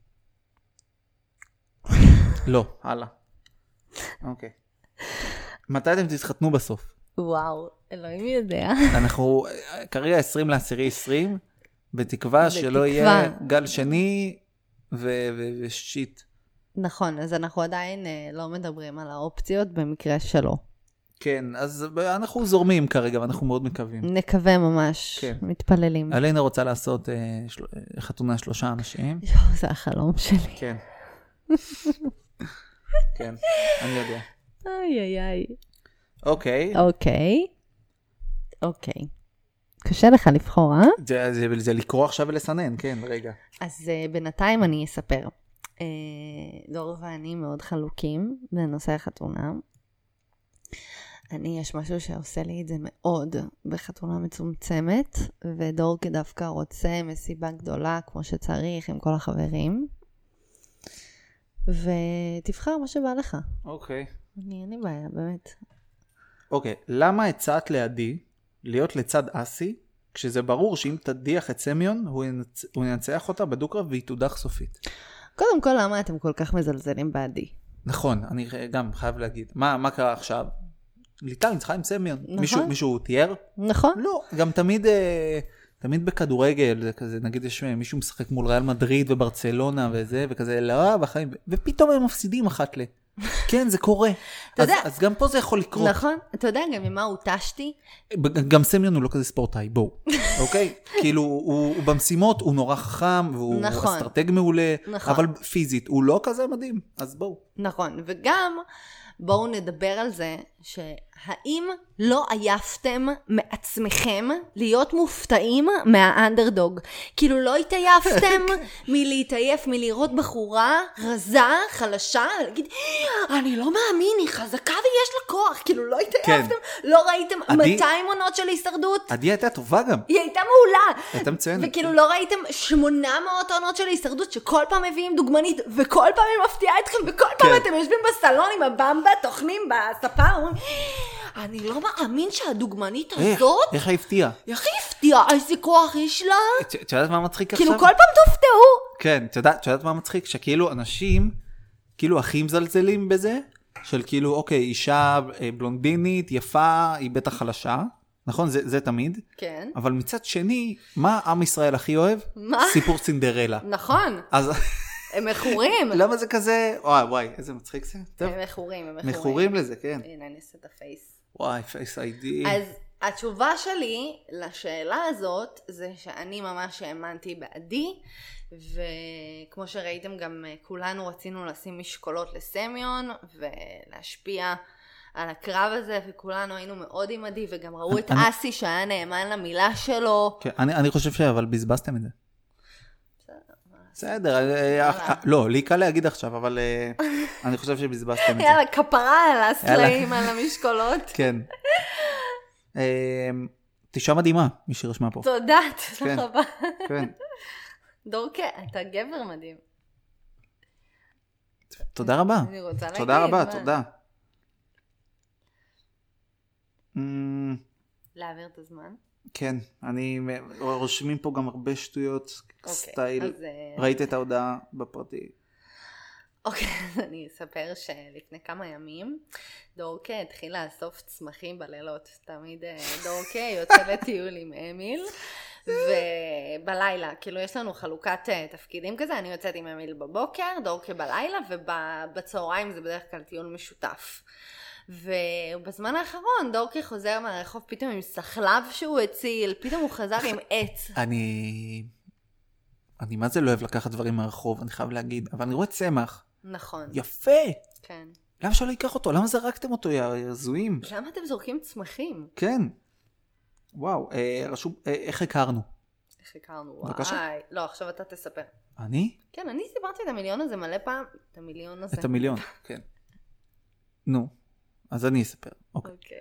לא, הלאה. אוקיי. מתי אתם תתחתנו בסוף? וואו, אלוהים יודע. אנחנו כרגע 20/10/20, בתקווה שלא יהיה גל שני ושיט. נכון, אז אנחנו עדיין לא מדברים על האופציות במקרה שלו. כן, אז אנחנו זורמים כרגע, ואנחנו מאוד מקווים. נקווה ממש, כן. מתפללים. אלינה רוצה לעשות חתונה 3 אנשים. זה החלום שלי. כן. כן, אני יודע. איי. אוקיי. אוקיי. קשה לך לבחור, זה לקרוא עכשיו ולסנן, כן, רגע. אז בינתיים אני אספר. דור ואני מאוד חלוקים בנושא החתונה. יש משהו שעושה לי את זה מאוד בחתונה מצומצמת, ודור כדווקא רוצה מסיבה גדולה כמו שצריך עם כל החברים. ותבחר מה שבא לך. אוקיי. אין לי בעיה, באמת. אוקיי, למה הצעת לידי להיות לצד אסי, כשזה ברור שאם תדיח את סמיון, הוא ינצח אותה בדוקרב והיא תודח סופית? קודם כל, למה אתם כל כך מזלזלים בעדי? נכון, אני גם חייב להגיד. מה קרה עכשיו? ליטל ניצחה עם סמיון. נכון. מישהו תיאר? נכון. לא, גם תמיד בכדורגל, זה כזה, נגיד יש מישהו משחק מול ריאל מדריד וברצלונה וזה, וכזה, לא, בחיים, ופתאום הם מפסידים אחת ל... כן, זה קורה. אז גם פה זה יכול לקרות. נכון. אתה יודע גם ממה הוטשתי? גם סמיון הוא לא כזה ספורטאי, בואו. אוקיי? כאילו, הוא במשימות, הוא נורא חכם, והוא אסטרטג מעולה, אבל פיזית, הוא לא כזה מדהים. אז בואו. נכון, וגם בואו נדבר על זה שהאם לא עייפתם מעצמכם להיות מופתעים מהאנדרדוג? כאילו לא התעייפתם מלהתעייף, מלראות בחורה רזה, חלשה, להגיד, אני לא מאמין, היא חזקה ויש לה כוח. כאילו לא התעייפתם, לא ראיתם 200 עונות של הישרדות. עדי הייתה טובה גם. היא הייתה מעולה. הייתה מצוינת. וכאילו לא ראיתם 800 עונות של הישרדות שכל פעם מביאים דוגמנית, וכל פעם היא מפתיעה אתכם, וכל פעם אתם יושבים בסלון עם הבמבה, תוכנים בספה, אומרים, אני לא מאמין שהדוגמנית הזאת... איך היא הפתיעה? איך היא הפתיעה? איזה כוח יש לה? את יודעת מה מצחיק עכשיו? כאילו כל פעם תופתעו. כן, את יודעת מה מצחיק? שכאילו אנשים, כאילו הכי מזלזלים בזה, של כאילו, אוקיי, אישה בלונדינית, יפה, היא בטח חלשה, נכון? זה תמיד. כן. אבל מצד שני, מה עם ישראל הכי אוהב? מה? סיפור סינדרלה. נכון. אז... הם מכורים. למה זה כזה? וואי, איזה מצחיק זה. הם מכורים. מכורים לזה, כן. הנה, אני אעשה את הפייס. וואי, פייס איי-די. אז התשובה שלי לשאלה הזאת, זה שאני ממש האמנתי בעדי, וכמו שראיתם גם כולנו רצינו לשים משקולות לסמיון, ולהשפיע על הקרב הזה, וכולנו היינו מאוד עם עדי, וגם ראו את אסי שהיה נאמן למילה שלו. כן, אני חושב אבל בזבזתם את זה. בסדר, לא, לי קל להגיד עכשיו, אבל אני חושב שבזבזתם את זה. יאללה, כפרה על הסלעים, על המשקולות. כן. תשעה מדהימה, מי שרשמה פה. תודה רבה. כן. דורקה, אתה גבר מדהים. תודה רבה. אני רוצה להגיד. תודה רבה, תודה. להעביר את הזמן? כן, אני רושמים פה גם הרבה שטויות, סטייל. ראית את ההודעה בפרטי. אוקיי, אז אני אספר שלפני כמה ימים דורקה התחיל לאסוף צמחים בלילות. תמיד דורקה יוצא לטיול עם אמיל, ובלילה, כאילו יש לנו חלוקת תפקידים כזה, אני יוצאת עם אמיל בבוקר, דורקה בלילה, ובצהריים זה בדרך כלל טיול משותף. ובזמן האחרון דורקה חוזר מהרחוב פתאום עם סחלב שהוא הציל, פתאום הוא חזר עם עץ. אני מה זה לא אוהב לקחת דברים מהרחוב, אני חייב להגיד, אבל אני רואה צמח. נכון. יפה. כן. למה שלא ייקח אותו? למה זרקתם אותו, יא זויים? למה אתם זורקים צמחים? כן. וואו, רשום, איך הכרנו? איך הכרנו? בבקשה. וואי. לא, עכשיו אתה תספר. אני? כן, אני סיפרתי את המיליון הזה מלא פעם. את המיליון הזה. את המיליון, כן. נו, אז אני אספר. אוקיי.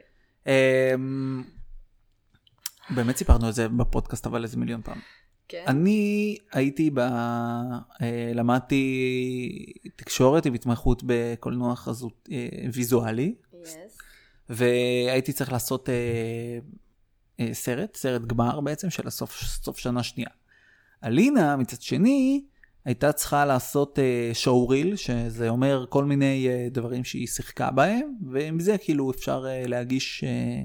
באמת סיפרנו על זה בפודקאסט, אבל איזה מיליון פעם. כן. אני הייתי למדתי תקשורת עם התמחות בקולנוע חזות ויזואלי, והייתי צריך לעשות סרט גמר בעצם של סוף שנה שנייה. אלינה מצד שני הייתה צריכה לעשות שואוריל, שזה אומר כל מיני דברים שהיא שיחקה בהם, ומזה כאילו אפשר להגיש,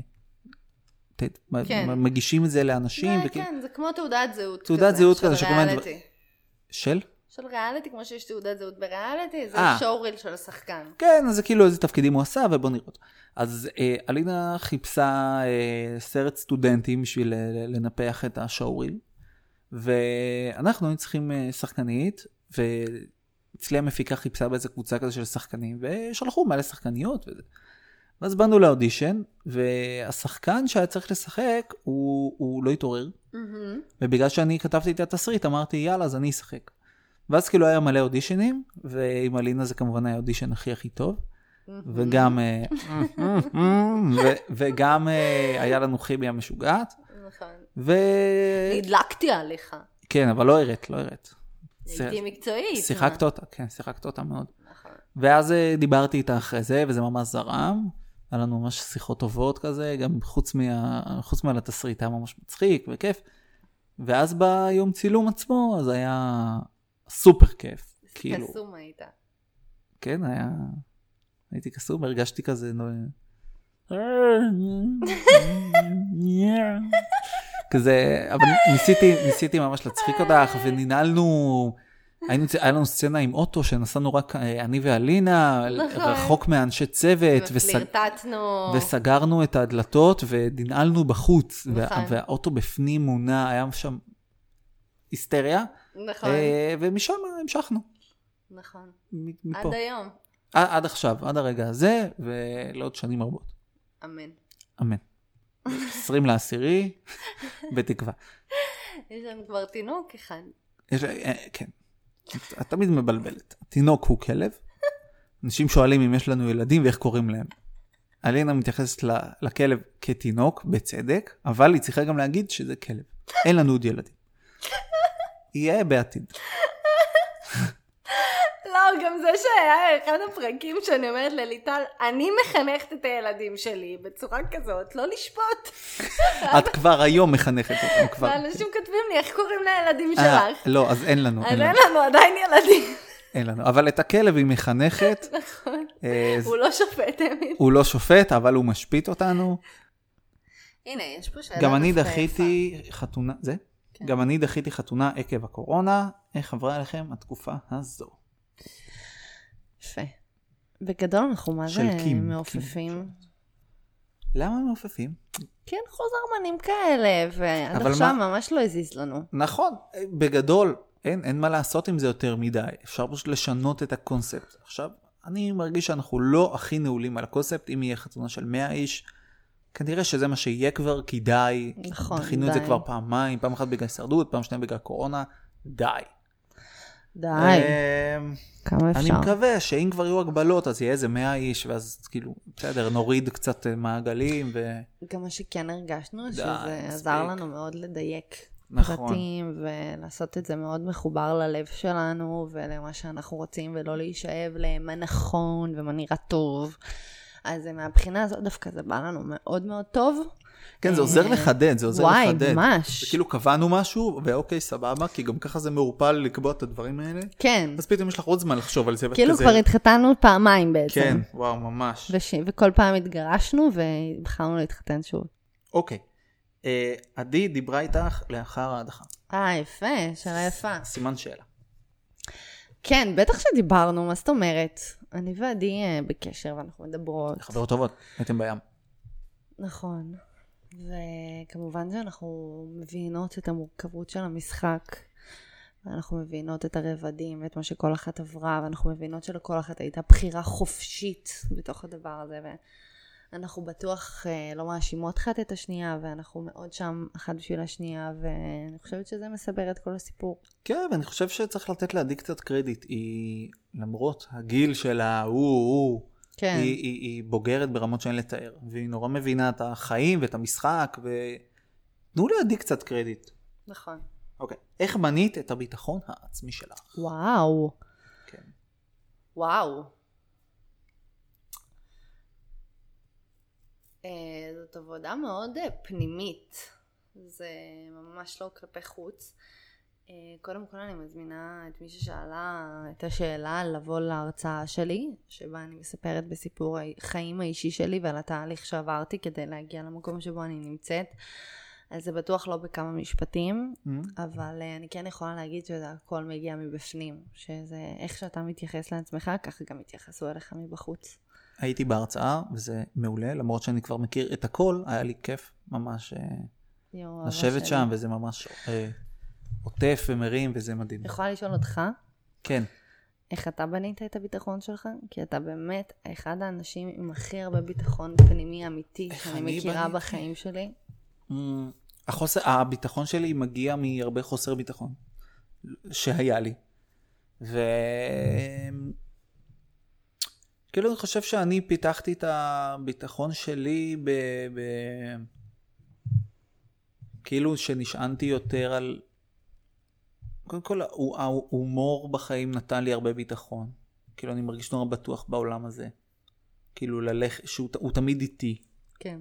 מגישים את זה לאנשים. כן, זה כמו תעודת זהות. תעודת זהות כזה של ריאליטי. של? של ריאליטי, כמו שיש תעודת זהות בריאליטי, זה שואוריל של השחקן. כן, אז זה כאילו איזה תפקידים הוא עשה, ובוא נראות. אז אלינה חיפשה סרט סטודנטים בשביל לנפח את השואוריל, ואנחנו היינו צריכים שחקנית, ואצלי המפיקה חיפשה באיזה קבוצה כזה של שחקנים, ושלחו מלא שחקניות וזה. ואז באנו לאודישן, והשחקן שהיה צריך לשחק, הוא לא התעורר. ובגלל שאני כתבתי את התסריט, אמרתי, יאללה, אז אני אשחק. ואז כאילו היה מלא אודישנים, ועם אלינה זה כמובן היה אודישן הכי טוב. וגם היה לנו כימיה משוגעת. נכון. הדלקתי עליך. כן, אבל לא הראת. הייתי מקצועית. שיחקת אותה מאוד. ואז דיברתי איתה אחרי זה, וזה ממש זרם. היה לנו ממש שיחות טובות כזה, גם חוץ מעל התסריט היה ממש מצחיק וכיף. ואז ביום צילום עצמו, אז היה סופר כיף. קסום היית. כן, הייתי קסום, הרגשתי כזה, כזה, אבל ניסיתי ממש להצחיק אותך, וננהלנו, היה לנו סצנה עם אוטו, שנסענו רק אני ואלינה, רחוק מאנשי צוות, וסגרנו את הדלתות, וננהלנו בחוץ, והאוטו בפנים מונע, היה שם היסטריה, ומשם המשכנו. נכון. מפה. עד היום. עד עכשיו, עד הרגע הזה, ולעוד שנים רבות. אמן. אמן. 20/10, בתקווה. יש לנו כבר תינוק אחד. כן. את תמיד מבלבלת. התינוק הוא כלב. אנשים שואלים אם יש לנו ילדים ואיך קוראים להם. אלינה מתייחסת לכלב כתינוק, בצדק, אבל היא צריכה גם להגיד שזה כלב. אין לנו עוד ילדים. יהיה בעתיד. לא, גם זה שהיה אחד הפרקים שאני אומרת לליטל, אני מחנכת את הילדים שלי בצורה כזאת, לא לשפוט. את כבר היום מחנכת אותם כבר. ואנשים כותבים לי, איך קוראים לילדים שלך? לא, אז אין לנו. אז אין לנו עדיין ילדים. אין לנו, אבל את הכלב היא מחנכת. נכון. הוא לא שופט, אמיל. הוא לא שופט, אבל הוא משפיט אותנו. הנה, יש פה שאלה. גם אני דחיתי חתונה, זה? גם אני דחיתי חתונה עקב הקורונה. איך עברה לכם התקופה הזו? יפה. בגדול אנחנו מה זה מעופפים. למה מעופפים? כן, חוזרמנים כאלה, ועד עכשיו ממש לא הזיז לנו. נכון, בגדול אין מה לעשות עם זה יותר מדי. אפשר פשוט לשנות את הקונספט. עכשיו, אני מרגיש שאנחנו לא הכי נעולים על הקונספט. אם יהיה חתונה של 100 איש, כנראה שזה מה שיהיה כבר, כי די. נכון, די. דחינו את זה כבר פעמיים, פעם אחת בגלל הישרדות, פעם שנייה בגלל קורונה. די. כמה אפשר? אני מקווה שאם כבר יהיו הגבלות, אז יהיה איזה 100 איש, ואז כאילו, בסדר, נוריד קצת מעגלים. גם מה שכן הרגשנו, שזה עזר לנו מאוד לדייק. פרטים, ולעשות את זה מאוד מחובר ללב שלנו, ולמה שאנחנו רוצים, ולא להישאב למה נכון, ומה נראה טוב. אז מהבחינה הזאת דווקא זה בא לנו מאוד מאוד טוב. כן, זה עוזר לחדד, זה עוזר לחדד. וואי, ממש. זה כאילו קבענו משהו, ואוקיי, סבבה, כי גם ככה זה מעורפל לקבוע את הדברים האלה. כן. אז פתאום יש לך עוד זמן לחשוב על זה. כאילו כבר התחתנו פעמיים בעצם. כן, וואו, ממש. וכל פעם התגרשנו, ובחרנו להתחתן שוב. אוקיי. עדי דיברה איתך לאחר ההדחה. יפה, שאלה יפה. סימן שאלה. כן, בטח שדיברנו, מה זאת אומרת? אני ועדי בקשר, ואנחנו מדברות. חברות טובות, הייתם בים. נכון. וכמובן שאנחנו מבינות את המורכבות של המשחק, ואנחנו מבינות את הרבדים ואת מה שכל אחת עברה, ואנחנו מבינות שלכל אחת הייתה בחירה חופשית בתוך הדבר הזה, ואנחנו בטוח לא מאשימות אחת את השנייה, ואנחנו מאוד שם אחת בשביל השנייה, ואני חושבת שזה מסבר את כל הסיפור. כן, ואני חושב שצריך לתת לעדי קצת קרדיט. היא, למרות הגיל שלה, כן. היא בוגרת ברמות שאין לתאר, והיא נורא מבינה את החיים ואת המשחק, ותנו לעדי קצת קרדיט. נכון. אוקיי, איך בנית את הביטחון העצמי שלך? וואו. כן. וואו. זאת עבודה מאוד פנימית. זה ממש לא כלפי חוץ. קודם כל אני מזמינה את מי ששאלה את השאלה לבוא להרצאה שלי, שבה אני מספרת בסיפור החיים האישי שלי ועל התהליך שעברתי כדי להגיע למקום שבו אני נמצאת. אז זה בטוח לא בכמה משפטים, אבל אני כן יכולה להגיד שזה הכל מגיע מבפנים, שזה איך שאתה מתייחס לעצמך, ככה גם מתייחסו אליך מבחוץ. הייתי בהרצאה, וזה מעולה, למרות שאני כבר מכיר את הכל, היה לי כיף ממש לשבת שם, וזה ממש עוטף ומרים, וזה מדהים. יכולה לשאול אותך? כן. איך אתה בנית את הביטחון שלך? כי אתה באמת אחד האנשים עם הכי הרבה ביטחון פנימי אמיתי שאני מכירה בחיים שלי. הביטחון שלי מגיע מהרבה חוסר ביטחון שהיה לי. כאילו אני חושב שאני פיתחתי את הביטחון שלי כאילו שנשענתי יותר על... קודם כל, ההומור בחיים נתן לי הרבה ביטחון. כאילו אני מרגיש נורא בטוח בעולם הזה. כאילו שהוא תמיד איתי. כן.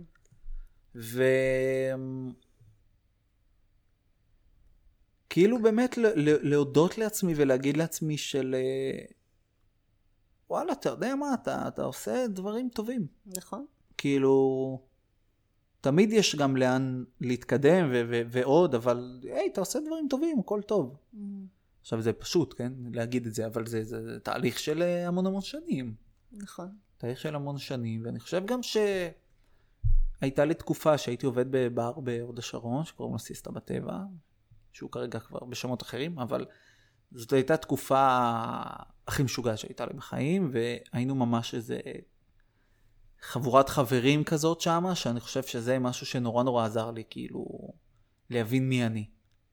כאילו באמת להודות לעצמי ולהגיד לעצמי של וואלה, אתה יודע מה, אתה עושה דברים טובים. נכון. כאילו תמיד יש גם לאן להתקדם ועוד, אבל היי, אתה עושה דברים טובים, הכל טוב. עכשיו זה פשוט, כן, להגיד את זה, אבל זה תהליך של המון שנים. נכון. תהליך של המון שנים, ואני חושב גם הייתה לי תקופה שהייתי עובד בבר בהוד השרון, שקוראים לו סיסטה בטבע, שהוא כרגע כבר בשמות אחרים, אבל זאת הייתה תקופה הכי משוגעת שהייתה לי בחיים, והיינו ממש איזה חבורת חברים כזאת שמה, שאני חושב שזה משהו שנורא עזר לי, כאילו, להבין מי אני.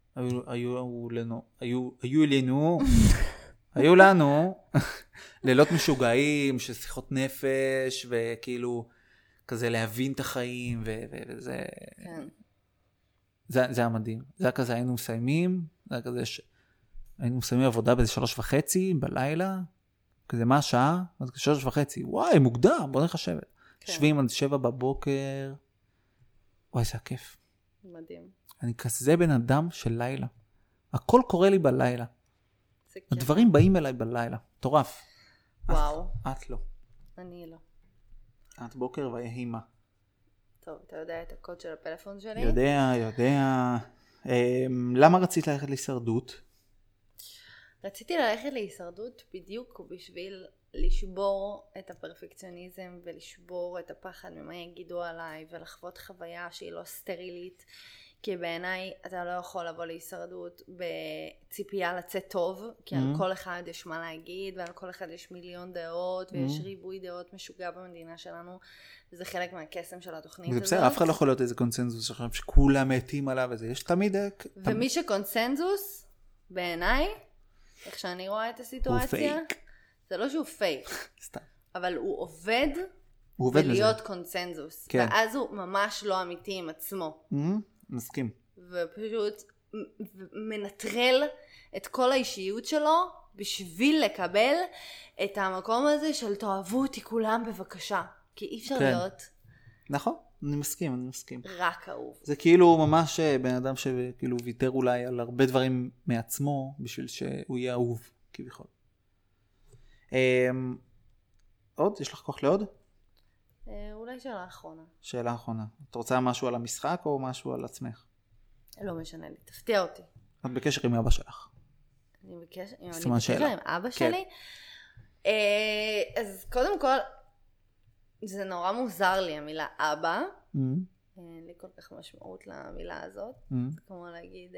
היו לנו לילות משוגעים, ששיחות נפש, וכאילו, כזה להבין את החיים, וזה... כן. זה היה מדהים. זה היה כזה, היינו מסיימים, זה היה כזה היינו מסיימים עבודה באיזה 3:30 בלילה, כזה מה השעה? אז 3:30, וואי, מוקדם, בוא נחשבת. שבים עד 7 בבוקר, וואי, זה הכיף. מדהים. אני כזה בן אדם של לילה. הכל קורה לי בלילה. הדברים באים אליי בלילה. טורף. וואו. את לא. אני לא. את בוקר ויהי מה. טוב, אתה יודע את הקוד של הפלאפון שלי? יודע. למה רצית ללכת להישרדות? רציתי ללכת להישרדות בדיוק בשביל לשבור את הפרפקציוניזם ולשבור את הפחד ממה יגידו עליי ולחוות חוויה שהיא לא סטרילית, כי בעיניי אתה לא יכול לבוא להישרדות בציפייה לצאת טוב, כי על כל אחד יש מה להגיד ועל כל אחד יש מיליון דעות ויש ריבוי דעות משוגע במדינה שלנו, וזה חלק מהקסם של התוכנית הזאת. זה בסדר, אף אחד לא יכול להיות איזה קונצנזוס עכשיו שכולם מתים עליו וזה, יש תמיד... ומי שקונצנזוס בעיניי, איך שאני רואה את הסיטואציה, זה לא שהוא פייק, סתם. אבל הוא עובד בלהיות קונצנזוס, כן. ואז הוא ממש לא אמיתי עם עצמו. מסכים. ופשוט מנטרל את כל האישיות שלו בשביל לקבל את המקום הזה של תאהבו אותי כולם בבקשה. כי אי אפשר להיות... נכון, אני מסכים. רק אהוב. זה כאילו ממש בן אדם שכאילו ויתר אולי על הרבה דברים מעצמו בשביל שהוא יהיה אהוב, כביכול. עוד? יש לך כוח לעוד? אולי שאלה אחרונה. שאלה אחרונה. את רוצה משהו על המשחק או משהו על עצמך? לא משנה לי, תפתיע אותי. את בקשר עם אבא שלך. אני בקשר עם אבא שלי? אז קודם כל, זה נורא מוזר לי המילה אבא. אין לי כל כך משמעות למילה הזאת. זה כמו להגיד...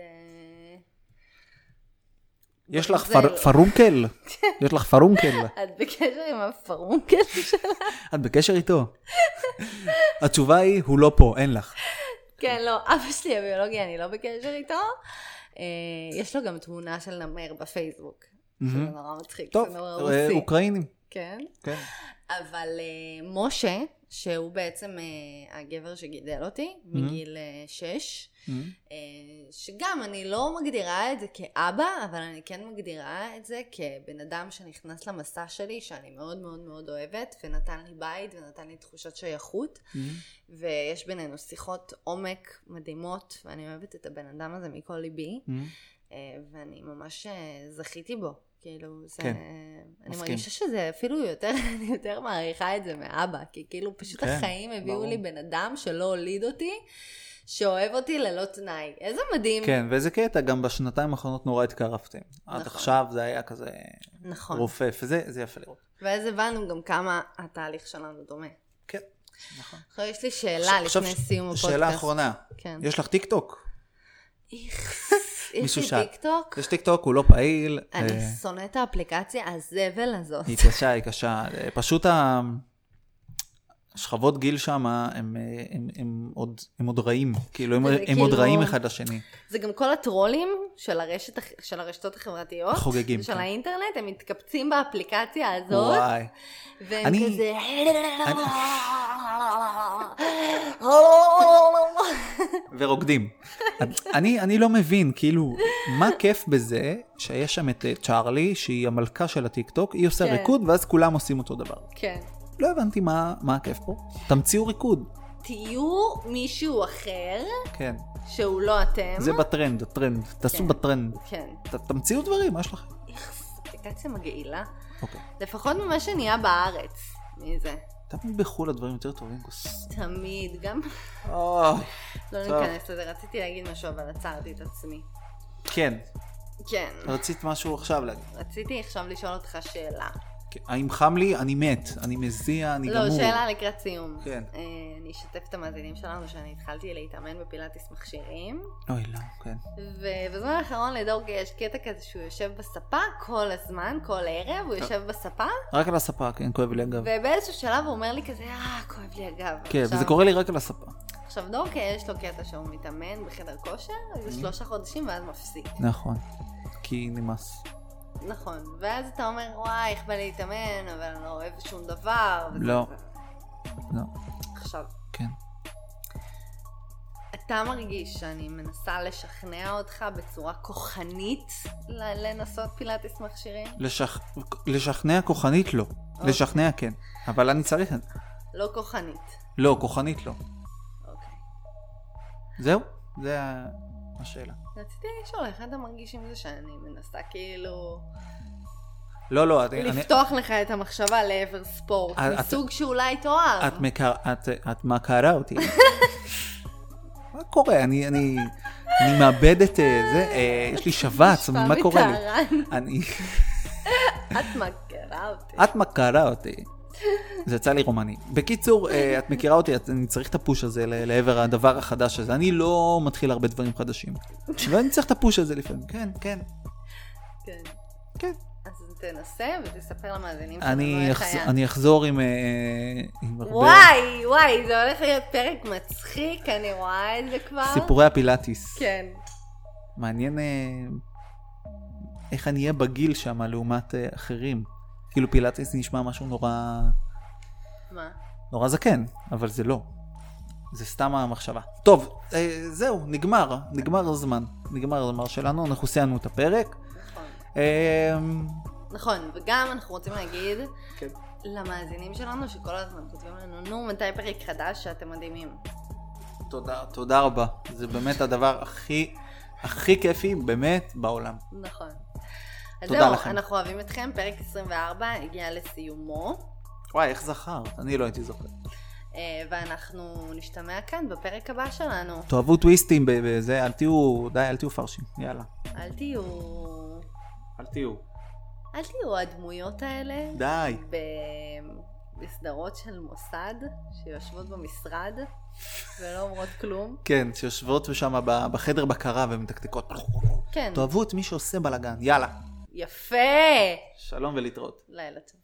יש לך פרונקל? יש לך פרונקל? את בקשר עם הפרונקל שלה? את בקשר איתו? התשובה היא, הוא לא פה, אין לך. כן, לא, אבא שלי הביולוגי, אני לא בקשר איתו. יש לו גם תמונה של נמר בפייסבוק. זה נורא מצחיק, זה נורא רוסי. טוב, אוקראינים. כן. אבל משה, שהוא בעצם הגבר שגידל אותי, מגיל 6, שגם אני לא מגדירה את זה כאבא, אבל אני כן מגדירה את זה כבן אדם שנכנס למסע שלי, שאני מאוד מאוד מאוד אוהבת, ונתן לי בית, ונתן לי תחושת שייכות, ויש בינינו שיחות עומק מדהימות, ואני אוהבת את הבן אדם הזה מכל ליבי, ואני ממש זכיתי בו. כאילו, זה... אני מרגישה שזה אפילו יותר, אני יותר מעריכה את זה מאבא, כי כאילו פשוט החיים הביאו לי בן אדם שלא הוליד אותי, שאוהב אותי ללא תנאי. איזה מדהים. כן, ואיזה קטע, גם בשנתיים האחרונות נורא התקרבתם. עד עכשיו זה היה כזה רופף, וזה יפה לראות. ואז הבנו גם כמה התהליך שלנו דומה. כן, נכון. עכשיו יש לי שאלה לפני סיום הפודקאסט. שאלה אחרונה. יש לך טיק טוק? יש לי טיק טוק? יש טיק טוק, הוא לא פעיל. אני שונאת את האפליקציה הזבל הזאת. היא קשה. פשוט השכבות גיל שם, הם עוד רעים. כאילו, הם עוד רעים אחד לשני. זה גם כל הטרולים של הרשתות החברתיות. חוגגים. של האינטרנט, הם מתקפצים באפליקציה הזאת. וואי. והם כזה... ורוקדים. אני לא מבין, כאילו, מה כיף בזה שיש שם את צ'ארלי, שהיא המלכה של הטיק טוק, היא עושה ריקוד, ואז כולם עושים אותו דבר. כן. לא הבנתי מה הכיף פה. תמציאו ריקוד. תהיו מישהו אחר. כן. שהוא לא אתם. זה בטרנד, הטרנד. תעשו בטרנד. כן. תמציאו דברים, מה יש לכם? אפליקציה מגעילה. אוקיי. לפחות ממה שנהיה בארץ. מי זה? תמיד בחול הדברים יותר טובים. תמיד, גם... לא ניכנס לזה, רציתי להגיד משהו, אבל עצרתי את עצמי. כן. כן. רצית משהו עכשיו להגיד. רציתי עכשיו לשאול אותך שאלה. האם חם לי? אני מת. אני מזיע, אני גמור. לא, שאלה לקראת סיום. כן. אני אשתף את המאזינים שלנו שאני התחלתי להתאמן בפילאטיס מכשירים. אוי, לא, כן. ובזמן האחרון לדורקי יש קטע כזה שהוא יושב בספה כל הזמן, כל ערב, הוא יושב בספה. רק על הספה, כן, כואב לי הגב. ובאיזשהו שלב הוא אומר לי כזה, כואב לי הגב. כן, וזה קורה לי רק על הספה. עכשיו דורקי יש לו קטע שהוא מתאמן בחדר כושר, איזה 3 חודשים ואז מפסיק. נכון, כי נמאס. נכון, ואז אתה אומר, וואי, איך בא להתאמן, אבל אני לא אוהב שום דבר. לא. לא. עכשיו. כן. אתה מרגיש שאני מנסה לשכנע אותך בצורה כוחנית לנסות פילאטיס מכשירים? לשכנע כוחנית לא. לשכנע כן. אבל אני צריך... לא כוחנית. לא, כוחנית לא. אוקיי. זהו? זה השאלה. רציתי לשאול, איך אתה מרגיש עם זה שאני מנסה כאילו... לא, לפתוח לך את המחשבה לעבר ספורט, מסוג שאולי תואר. את מכירה אותי. מה קורה? אני מאבד את זה, יש לי שבץ, מה קורה לי? את מכירה אותי. זה יצא לי רומני. בקיצור, את מכירה אותי, אני צריך את הפוש הזה לעבר הדבר החדש הזה. אני לא מתחיל הרבה דברים חדשים. ואני צריך את הפוש הזה לפעמים. כן, כן. כן. כן. אז תנסה ותספר למאזינים שלנו איך היה. אני אחזור עם הרבה... וואי, זה הולך להיות פרק מצחיק, אני רואה את זה כבר. סיפורי הפילאטיס. כן. מעניין איך אני אהיה בגיל שם לעומת אחרים. כאילו פילאטיס נשמע משהו נורא... מה? נורא זקן, אבל זה לא. זה סתם המחשבה. טוב, זהו, נגמר הזמן. נגמר הזמן שלנו, אנחנו סיימנו את הפרק. נכון, וגם אנחנו רוצים להגיד כן. למאזינים שלנו שכל הזמן כותבים לנו, נו, מתי פרק חדש שאתם מדהימים. תודה רבה. זה באמת הדבר הכי כיפי באמת בעולם. נכון. אז תודה זהו, לכם. אנחנו אוהבים אתכם, פרק 24 הגיע לסיומו. וואי, איך זכרת? אני לא הייתי זוכר. ואנחנו נשתמע כאן בפרק הבא שלנו. תאהבו טוויסטים בזה, אל תהיו פרשים, יאללה. אל תהיו הדמויות האלה. די. בסדרות של מוסד, שיושבות במשרד, ולא אומרות כלום. כן, שיושבות שם בחדר בקרה ומתקתקות. כן. תאהבו את מי שעושה בלגן, יאללה. יפה! שלום ולהתראות. לילה טוב.